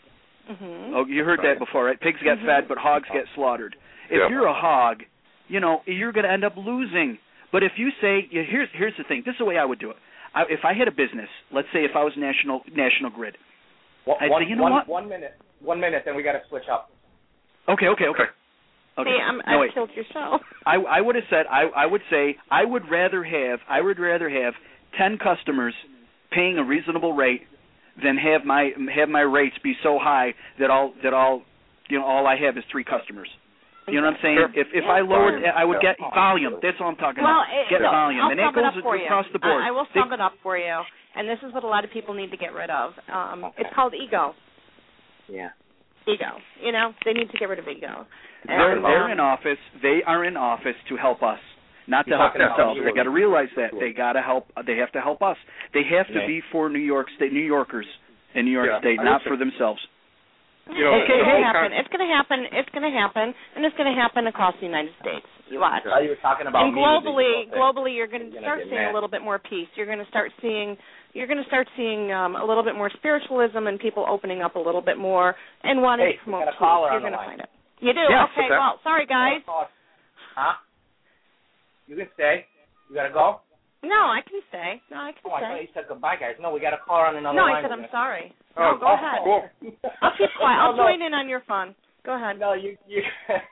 Mm-hmm. Oh, you heard that before, right? Pigs get mm-hmm. fed, but hogs get slaughtered. If Yep. you're a hog, you know, you're going to end up losing. But if you say, here's here's the thing. This is the way I would do it. I, if I had a business, let's say if I was National National Grid, One, I'd one, say, you know one, what? one minute. One minute, then we got to switch up. Okay, okay, okay. Okay. See, I'm, no, I've wait. killed your show. I, I would have said I, I would say I would rather have I would rather have ten customers paying a reasonable rate than have my have my rates be so high that all that all you know all I have is three customers. You know what I'm saying? Sure. If if Yeah, I lowered, sure. I would get volume. That's all I'm talking Well, about. it, Get no, volume, I'll and sum that it goes up for you. across the board. I, I will They- sum it up for you, and this is what a lot of people need to get rid of. Um, Okay. It's called ego. Yeah. Ego. You know, they need to get rid of ego. They're, And, they're um, in office. They are in office to help us, not to You're help talking about themselves. New They got to realize that York. they got to help. They have to help us. They have to Yeah. be for New York State, New Yorkers in New York Yeah. State, I not listen. for themselves. You know, it's going the to whole happen. con- It's going to happen. It's going to happen, and it's going to happen across the United States. You watch. I thought you were talking about And me with the globally, ego thing. globally, you're going to You're start gonna get seeing a mad. little bit more peace. You're going to start seeing, you're going to start seeing um, a little bit more spiritualism and people opening up a little bit more and wanting Hey, to promote we got a peace. caller You're on the going to line. find it. You do? Yes, okay. what's that? Well, sorry guys. Huh? You can stay. You got to go? No, I can stay. No, I can Oh, I thought stay. you said goodbye, guys. No, we got a caller on another No, line. I said We're I'm gonna- sorry. Oh, No, go oh, ahead. cool. I'll keep quiet. I'll No, no. join in on your fun. Go ahead. No, you you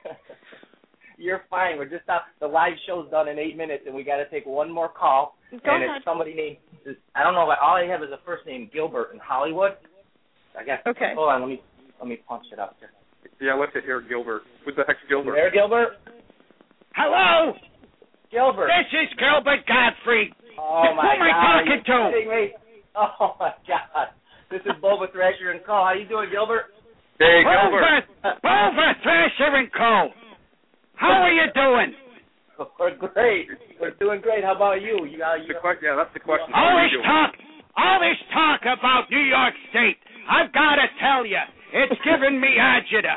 you're fine. We're just out. The live show's done in eight minutes, and we got to take one more call. Go and ahead. it's somebody named. I don't know. But all I have is a first name, Gilbert, in Hollywood. I guess. Okay. Hold on. Let me let me punch it up here. Yeah, let's hear Gilbert. What the heck's Gilbert? There, Gilbert. Hello, Gilbert. this is Gilbert Godfrey. Oh my Who am I God. talking are you to? kidding me? Oh my God. This is Boba Thrasher and Call. How you doing, Gilbert? Hey, Gilbert. Boba, Thrasher and Co. How are you doing? We're great. We're doing great. How about you? You got you. The que- yeah, that's the question. All How are this you doing? talk, all this talk about New York State, I've got to tell you, it's giving me agita.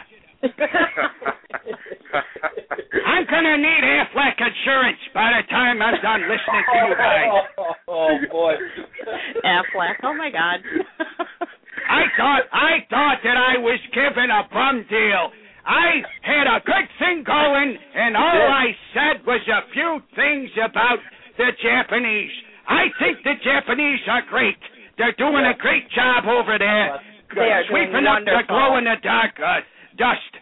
I'm going to need Aflac insurance by the time I'm done listening to you guys. Oh, oh boy. Aflac. Oh my God. I thought I thought that I was given a bum deal. I had a good thing going, and all I said was a few things about the Japanese. I think the Japanese are great. They're doing a great job over there, They are doing sweeping up the wonderful. glow in the dark uh, dust.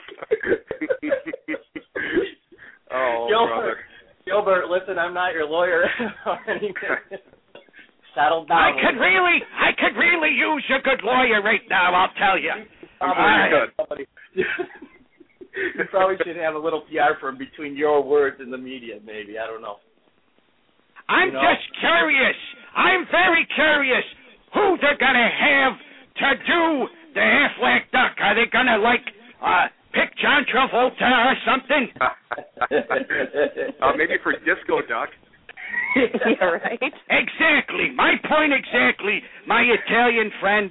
oh, Gilbert, brother. Gilbert, listen, I'm not your lawyer or anything. Settle down. I could really, I could really use a good lawyer right now. I'll tell you. Probably Very good. somebody- you probably should have a little P R firm between your words and the media, maybe. I don't know. I'm You know? just curious. I'm very curious who they're going to have to do the Aflac Duck. Are they going to, like, uh, pick John Travolta or something? uh, maybe for Disco Duck. Yeah, right. Exactly. My point exactly, my Italian friend.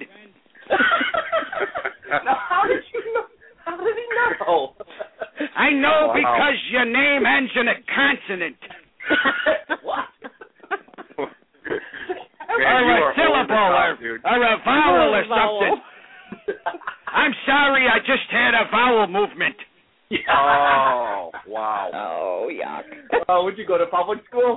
Now, how did you know? How did he know? I know Wow. because your name ends in a consonant. What? Man, or you a are over the syllable top, or, dude. or a vowel or Vowel. something. I'm sorry, I just had a vowel movement. Oh, wow. Oh, yuck. Oh, would you go to public school?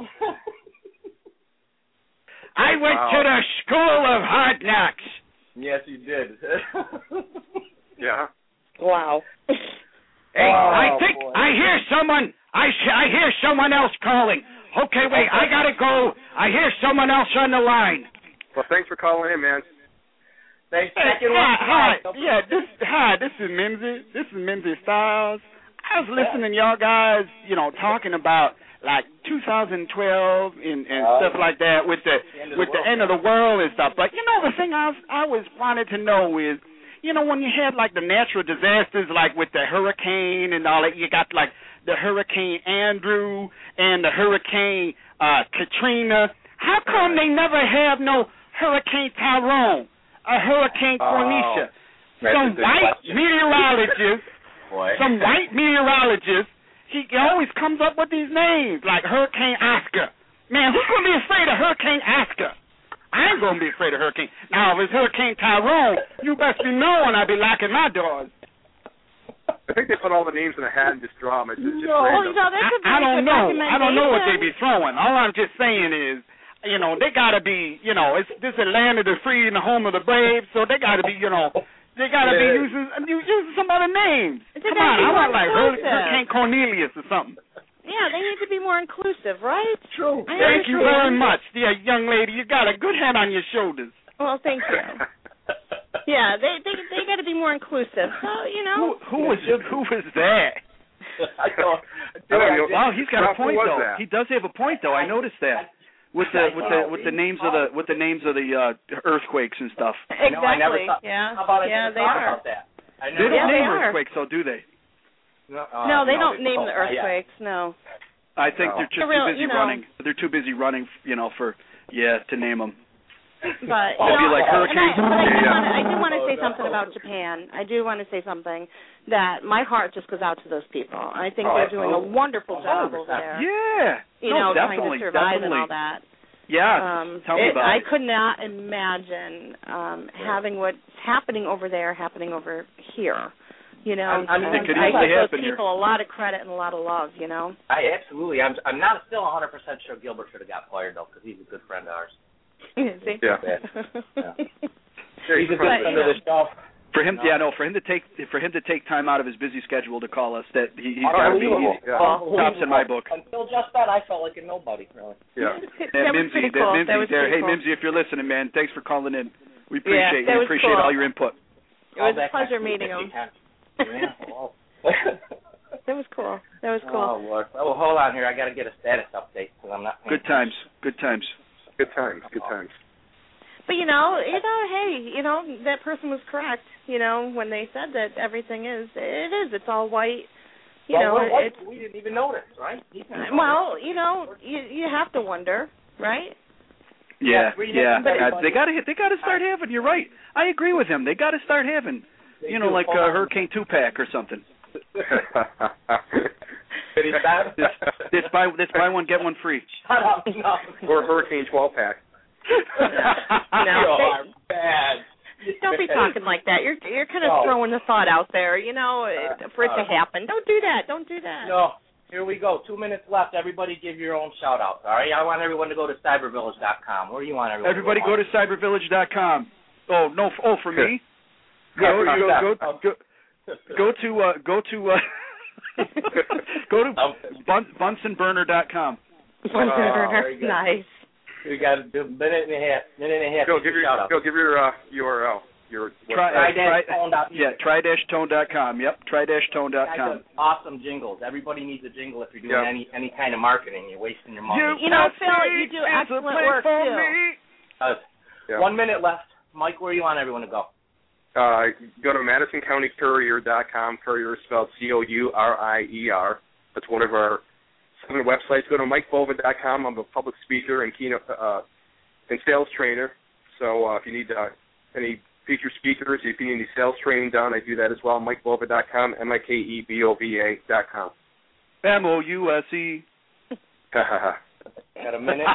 I went Wow. to the School of Hard Knocks. Yes, you did. Yeah. Wow. Hey, Oh, I think boy. I hear someone. I sh- I hear someone else calling. Okay, wait, I gotta go. I hear someone else on the line. Well, thanks for calling in, man. Thanks, Hey, second hi, one. hi, yeah, this, hi, this is Mimsy. This is Mimsy Styles. I was listening to y'all guys, you know, talking about like two thousand twelve and, and Oh. stuff like that with the end of the with the world. end of the world and stuff. But you know, the thing I was, I was wanted to know is, you know, when you had like the natural disasters, like with the hurricane and all that, you got like the Hurricane Andrew and the Hurricane uh, Katrina. How come they never have no Hurricane Tyrone, a Hurricane Cornisha? That's a Some good white question. meteorologist, Boy. some white meteorologist, he always comes up with these names like Hurricane Oscar. Man, who's gonna be afraid of Hurricane Oscar? I ain't not going to be afraid of Hurricane. Now, if it's Hurricane Tyrone, you best be knowing I'd be locking my doors. I think they put all the names in a hat and just draw them. It's just, just no, random. no, that's a I, I don't very good know. I don't know what they recommendation. be throwing. All I'm just saying is, you know, they got to be, you know, it's this is the land of the free and the home of the brave, so they got to be, you know, they got to Yeah. be using using some other names. It's Come gotta on, be I more want like Hur- inclusive. Hurricane Cornelius or something. Yeah, they need to be more inclusive, right? True. I Thank you very understand. much, dear young lady. You got a good head on your shoulders. Well, thank you. Yeah, they they they got to be more inclusive. So you know. Who, who was who was that? I don't, I don't know. Wow, he's got a Ralph, who point was though. that? He does have a point though. I noticed that with the with the with the names of the with the names of the uh, earthquakes and stuff. I know, I never Exactly. thought, Yeah. How about I yeah, never they thought are. about that? I They never don't Yeah, they name are. earthquakes though, do they? No, uh, No, they no, don't name the don't. Yeah. earthquakes. No. I think No. they're just They're real- too busy you know. running. They're too busy running, you know, for yeah to name them. But you It'd know, be like and hurricane. I, but I do Yeah. want to I do want to Oh, say no. something about Japan. I do want to say something that my heart just goes out to those people. I think Oh, they're doing a absolutely. wonderful job one hundred over percent. there. Yeah. You no, know, definitely, trying to survive definitely. and all that. Yeah. Um, Tell me it, about I it. could not imagine um, having what's happening over there happening over here. You know, I'm- I'm- And it could I easily give those happen here. people a lot of credit and a lot of love. You know. I absolutely. I'm. I'm not still one hundred percent sure Gilbert should have got fired though, because he's a good friend of ours. See? Yeah. Yeah. Yeah, He's a good But, friend you of the show. For him, No. yeah, no, for him to take for him to take time out of his busy schedule to call us, that he, he's got to be Unbelievable. he's, Yeah. tops in my book. Until just then, I felt like a nobody, really. Yeah. that Yeah, was Mimsy, pretty that cool. Mimsy that was there. pretty Hey, cool. Mimsy, if you're listening, man, thanks for calling in. We Yeah, appreciate that we was appreciate cool. all your input. It was a pleasure meeting him. Yeah. Wow. That was cool. That was cool. Oh, Lord. Oh, well, hold on here. I got to get a status update because I'm not. Good times, good times. Good times. Good times. But you know, you know, hey, you know, that person was correct. You know, when they said that everything is, it is. It's all white. You well, know, we're white. it's We didn't even notice, right? You didn't notice. well, you know, you you have to wonder, right? Yeah, Yeah, read yeah. it, Uh, everybody. they got to they got to start having. You're right. I agree with him. They got to start having. They You know, do. like Hold uh, on. Hurricane two pack or something. Did he stop? This, this buy this buy one get one free. Shut up. No. Or Hurricane twelve pack. No, you they- are bad. Don't be talking like that. You're you're kind of No. throwing the thought out there, you know, Uh, for it to uh, happen. Don't do that. Don't do that. No. Here we go. Two minutes left. Everybody give your own shout outs. All right. I want everyone to go to cyber village dot com. Where do you want everyone Everybody to go to cyber village dot com. Oh no! Oh, for me. Yeah, Go for you, go Doc. go go, go to uh, go to uh, go to Um, bun, bunsen burner dot com. very good. Nice. We got a minute and a half. Minute and a half. Go to give your shout out. go give your uh, U R L. Your Try, website. uh, try, tone dot yeah, music. try dash tone dot com. Yep, try dash tone dot Guys com. have awesome jingles. Everybody needs a jingle if you're doing Yeah. any any kind of marketing. You're wasting your money. You know, Phil, you do excellent work too. Uh, Yeah. One minute left. Mike, where do you want everyone to go? Uh, go to Madison County Courier dot com. Courier is spelled C O U R I E R. That's one of our seven websites. Go to Mike Bova dot com. I'm a public speaker and keynote uh, and sales trainer. So uh, if you need uh, any featured speakers, if you need any sales training done, I do that as well. Mike Bova dot com, M I K E B O V A dot com. M O U S E. Got a minute?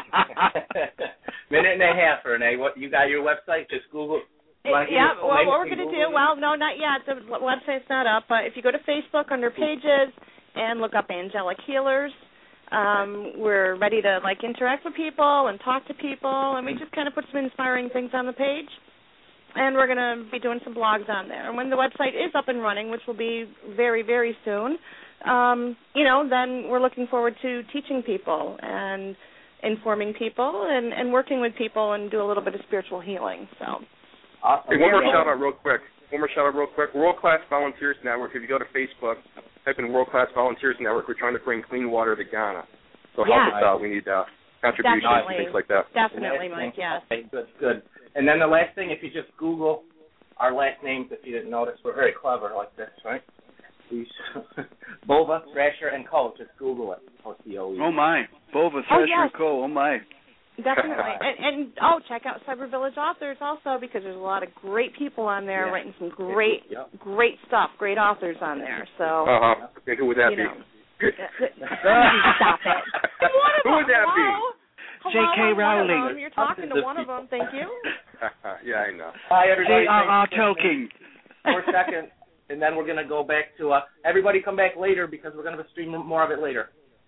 Minute and a half, Renee. What you got your website? Just Google. Wanna give Yeah, your full well, name what we're and going to Google do, it? well, no, not yet. The website's not up, but if you go to Facebook under Pages and look up Angelic Healers, um, we're ready to, like, interact with people and talk to people, and we just kind of put some inspiring things on the page. And we're going to be doing some blogs on there. And when the website is up and running, which will be very, very soon, um, you know, then we're looking forward to teaching people and informing people and, and working with people and do a little bit of spiritual healing. So. Awesome. Hey, one more Yeah. shout out real quick. One more shout out real quick. World Class Volunteers Network. If you go to Facebook, type in World Class Volunteers Network. We're trying to bring clean water to Ghana. So help Yes. us out. We need uh, contributions Definitely. and things like that. Definitely, Last Mike, thing. yes. Okay, good, good. And then the last thing, if you just Google our last names, if you didn't notice, we're very clever like this, right? We Bova, Thrasher, and Co. Just Google it. O C O E. Oh my, Bova, Oh, Thrasher, yes. and Co. Oh my. Definitely. and, and, oh, check out Cyber Village Authors also because there's a lot of great people on there Yeah. writing some great, Yep. great stuff, great authors on there. So, Uh huh. And who would that you be? know. Stop it. What Who would that be? hello? Hello, J K I'm one of Rowling. them. You're talking to one of them. Thank you. Yeah, I know. Hi, everybody. J R R Thanks for Tolkien. For a second, and then we're going to go back to, uh, everybody come back later because we're going to stream more of it later.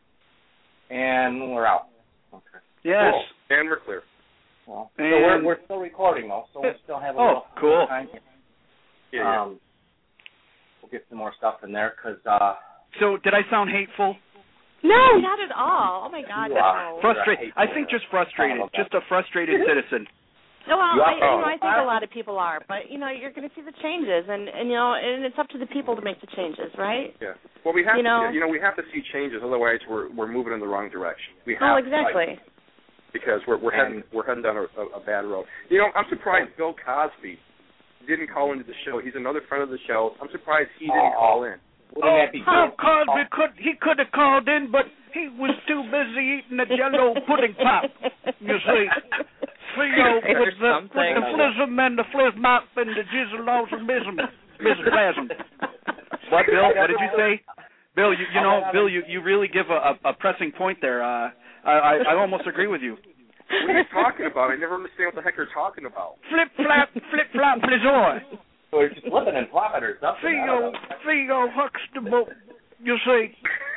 And we're out. Okay. Yes. Cool. And we're clear. Well, And- so we're, we're still recording, though, so we still have a Oh, little cool. time. Yeah, yeah. Um, we'll get some more stuff in there because, uh, So did I sound hateful? No, not at all. Oh my God, You are. no. Frustrated. I think just frustrated. Just a frustrated citizen. No, well, You I, are- you know, I think a lot of people are, but you know, you're going to see the changes, and and you know, and it's up to the people to make the changes, right? Yeah. Well, we have You know- to, you know, we have to see changes, otherwise we're we're moving in the wrong direction. We Oh, have to, exactly. like, because we're we're heading we're heading down a, a, a bad road. You know, I'm surprised Bill Cosby didn't call into the show. He's another friend of the show. I'm surprised he didn't Oh. call in. wouldn't that be Bill good? Cosby could he could have called in, but he was too busy eating the Jello pudding pop. You see, Theo Or with the, with something. the flism and the flismop and the jizzleosmism, misoplasm. What, Bill? What did you say? Bill, you, you know, Bill, you, you really give a, a, a pressing point there. Uh, I, I I almost agree with you. What are you talking about? I never understand what the heck you're talking about. Flip flap, flip flop, blizzard. Or just flipping and flopping or something. I Theo, don't know. Theo Huxtable. You see,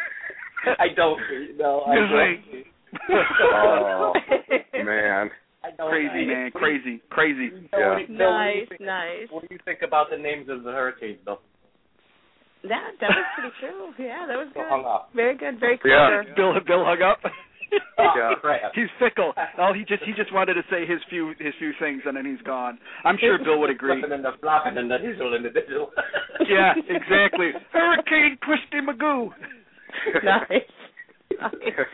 I don't. No, I you don't. see. Oh, man. I don't. Crazy, I- man, crazy, crazy. Bill, what do you- Bill, what do you Nice, think- nice. What do you think about the names of the hurricanes, Bill? That that was pretty true. Yeah, that was Bill good. hung up. Very good. Very Yeah. clever. Bill, Bill hung up. Yeah. crap. He's fickle. Oh, he just he just wanted to say his few his few things and then he's gone. I'm sure Bill would agree. Flipping and the flopping and the digital and the digital. Yeah, exactly. Hurricane Twisty Magoo. Nice. Nice.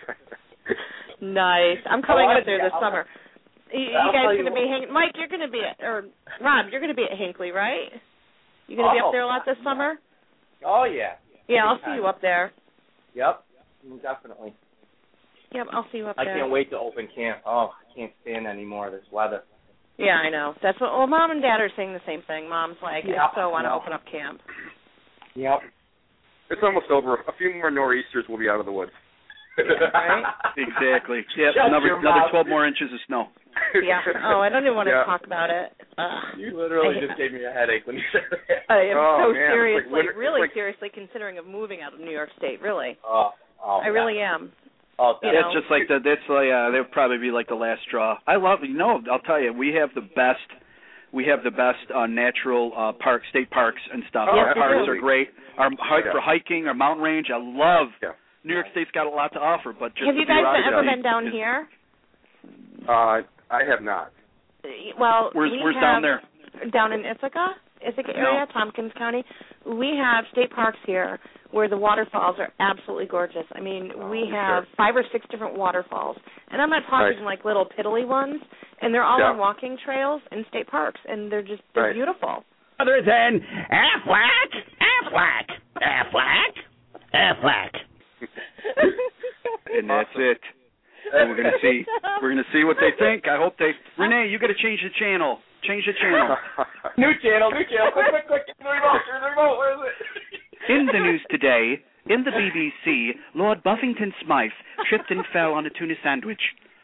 Nice. I'm coming up there this summer. You, you I'll guys tell going to you be what. hang- Mike, you're going to be at, or Rob, you're going to be at Hinckley, right? You going to be Oh. up there a lot this summer? Oh yeah. Yeah, I'll see you up there. Yep. Definitely. Yep, I'll see you up I there. can't wait to open camp. Oh, I can't stand anymore this weather. Yeah, I know. That's what. Well, Mom and Dad are saying the same thing. Mom's like, Yeah, I so want to no. open up camp. Yep. It's almost over. A few more nor'easters will be out of the woods. Right? Exactly. Yep, Shut another your another mouth. twelve more inches of snow. Yeah. Oh, I don't even want to Yeah. talk about it. Ugh. You literally I- just gave me a headache when you said that. I am Oh, so man. seriously, Like, when- really like- seriously considering of moving out of New York State. Really, Oh, oh, I really am. Oh, You That's know. just like the that's like uh, that would probably be like the last straw. I love you know I'll tell you we have the best we have the best uh, natural uh, park state parks and stuff. Oh, our Yes, we parks do. are great. Our hike Yeah. for hiking, our mountain range. I love. Yeah. New York State's got a lot to offer, but just Have the you guys bureaucracy ever been down is- here? Uh, I have not. Well, Where's we where's have, down there? Down in Ithaca, Ithaca area, Tompkins County. We have state parks here where the waterfalls are absolutely gorgeous. I mean, we have sure. five or six different waterfalls, and I'm not talking Right. like little piddly ones. And they're all Yeah. on walking trails in state parks, and they're just they're Right. beautiful. Other than Aflac, Aflac, Aflac, Aflac. And that's it. And we're gonna see. We're gonna see what they think. I hope they. Renee, you got to change the channel. Change the channel. New channel, new channel. Quick, quick, quick. Get the remote. Here's the remote. Where is it? In the news today, in the B B C, Lord Buffington Smythe tripped and fell on a tuna sandwich.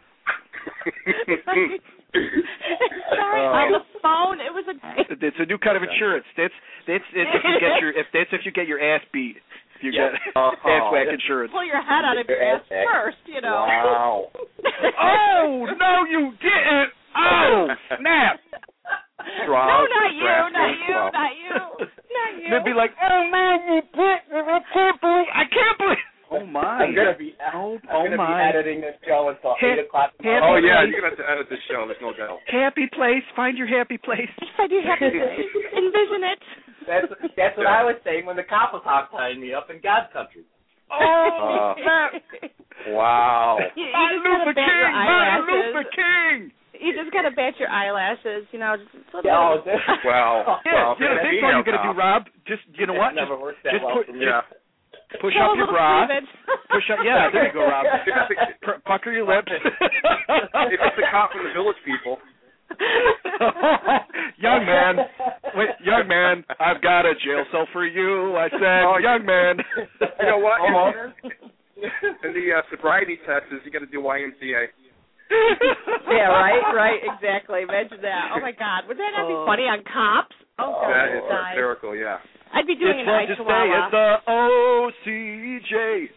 Sorry, on the phone. It was a. It's a new kind of insurance. That's that's it's if you get your if that's if you get your ass beat. If you Yeah. get Oh. ass whack insurance. Pull your head out of your ass first, you know. Wow. Oh no, you didn't! Oh snap! Straws No, for not you, grass not and you, stuff. not you, not you. They'd be like, oh man, you can't, I can't believe, I can't believe. Oh my! I'm gonna be. Oh, I'm oh gonna my! be editing this show until Ha- eight o'clock happy Oh tomorrow. yeah, place. you're gonna have to edit this show. There's no doubt. Happy place, find your happy place. Yes, I do have to envision it. That's that's what I was saying when the cop was hog tying me up in God's country. Oh, Uh, snap! Wow. You, you Martin just gotta Luther bat your King! Martin Luther eyelashes. King! You just gotta bat your eyelashes, you know. Just, just a little Yeah, bit. oh, Wow. Yeah, Well, yeah, that's all you gotta do, Rob. Just you know what? It never Just, worked that just well put, for me. Yeah. push Show up a your little bra. cleavage. Push up. Yeah, there you go, Rob. P- pucker your lips. If it's the cop and the village people. Young man, wait, young man, I've got a jail cell for you. I said, Oh, young man. You know what? Almost. And the uh, sobriety test is you got to do Y M C A. Yeah, right, right, exactly. Imagine that. Oh my God, would that not be Oh. funny on Cops? Oh God, That I'd is die. hysterical. Yeah. I'd be doing It's an fun to say. Chihuahua. It's the O C J.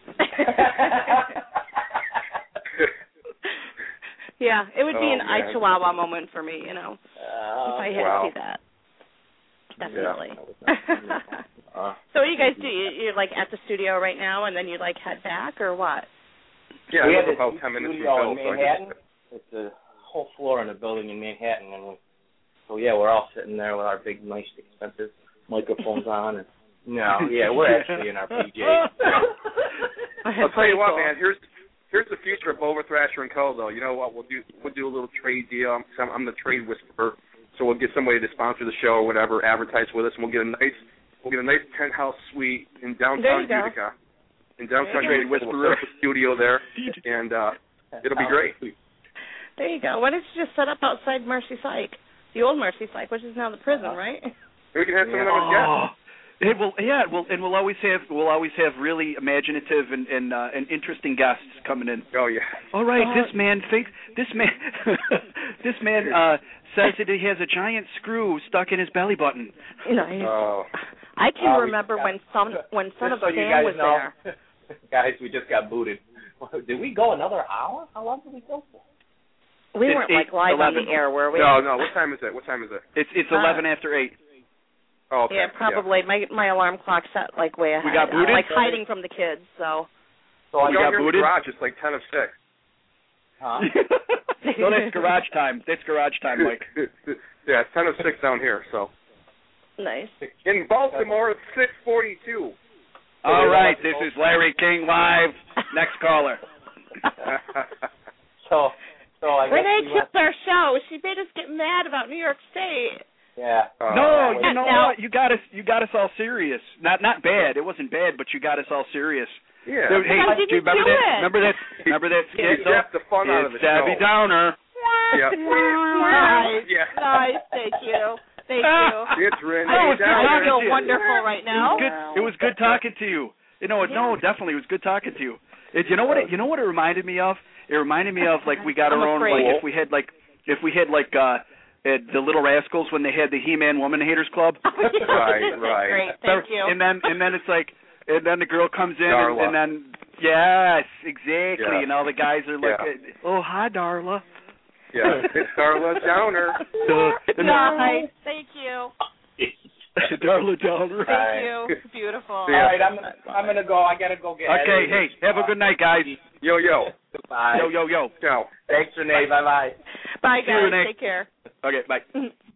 Yeah, it would be Oh, an I man. Chihuahua moment for me, you know, Uh, if I had wow. to see that. Definitely. Yeah. Uh, So what do you guys do? You, you're like at the studio right now, and then you like head back, or what? Yeah, we I have live this about ten minutes from studio in Phil. So I Manhattan. just, It's a whole floor in a building in Manhattan, and we, so yeah, we're all sitting there with our big, nice, expensive microphones on, and no, yeah, we're actually in our P Js. I'll tell you what, man. Here's here's the future of Bova Thrasher and Co. Though. You know what? We'll do we'll do a little trade deal. I'm, I'm the trade whisperer, so we'll get somebody to sponsor the show or whatever, advertise with us, and we'll get a nice we'll get a nice penthouse suite in There downtown you go. Utica. In downtown There you Utica, we'll set up a studio there, and uh, it'll be great. There you go. Why don't you just set up outside Mercy Psych, the old Mercy Psych, which is now the prison, right? We can have some of them as Oh, guests. it will, yeah, we'll, and we'll always have we'll always have really imaginative and and, uh, and interesting guests coming in. Oh yeah. All right, Uh, this man thinks this man this man uh, says that he has a giant screw stuck in his belly button. Nice. Oh. I can Oh, we remember got- when Son when Son Just of so you Sam guys was know, there. guys, we just got booted. Did we go another hour? How long did we go for? We It's weren't eight, like live eleven. on the air, were we? No, no. What time is it? What time is it? It's it's Uh, eleven after eight. Oh, okay. Yeah, probably. My my alarm clock set like way ahead. We got booted? I'm, like hiding from the kids, so. So I We You got got here in the booted? garage. It's like ten of six. Huh? No, that's garage time. That's garage time, Mike. Yeah, it's ten of six down here. So Nice. in Baltimore, it's six forty-two. All right, this is Larry King live. Next caller. so, so I guess Renee we killed went, our show. She made us get mad about New York State. yeah. Uh, No, you know Now- what? You got us. You got us all serious. Not not bad. It wasn't bad, but you got us all serious. Yeah. Dude, hey, How did do you you remember do that? it? Remember that? Remember that You skit? though? zapped the fun out of It's the Debbie show. Downer. Yeah. Nice. Yeah. Nice. Thank you. Thank you. It's Renee No, it's good I talking feel to you. wonderful right It now. was good. It was good talking to you. You know, no, definitely, it was good talking to you. It, you know what? It, you know what it reminded me of? It reminded me of like we got I'm our own. afraid. Like if we had like if we had like uh at the Little Rascals when they had the He-Man Woman Haters Club. Right, right. Great. Thank you. And then and then it's like and then the girl comes in and, Darla. and then yes, exactly. Yeah. And all the guys are like, Yeah. oh hi, Darla. Yeah. It's Darla Downer. And Nice. Thank you. Darla Downer. Thank Right. you. Beautiful. All right, I'm I'm gonna go. I gotta go get. Okay, Heather. hey, have a good night, guys. Yo, yo. Bye. Yo, yo, yo. Ciao. Thanks, Renee. Bye bye. Bye, See you, guys. Renee. Take care. Okay, bye.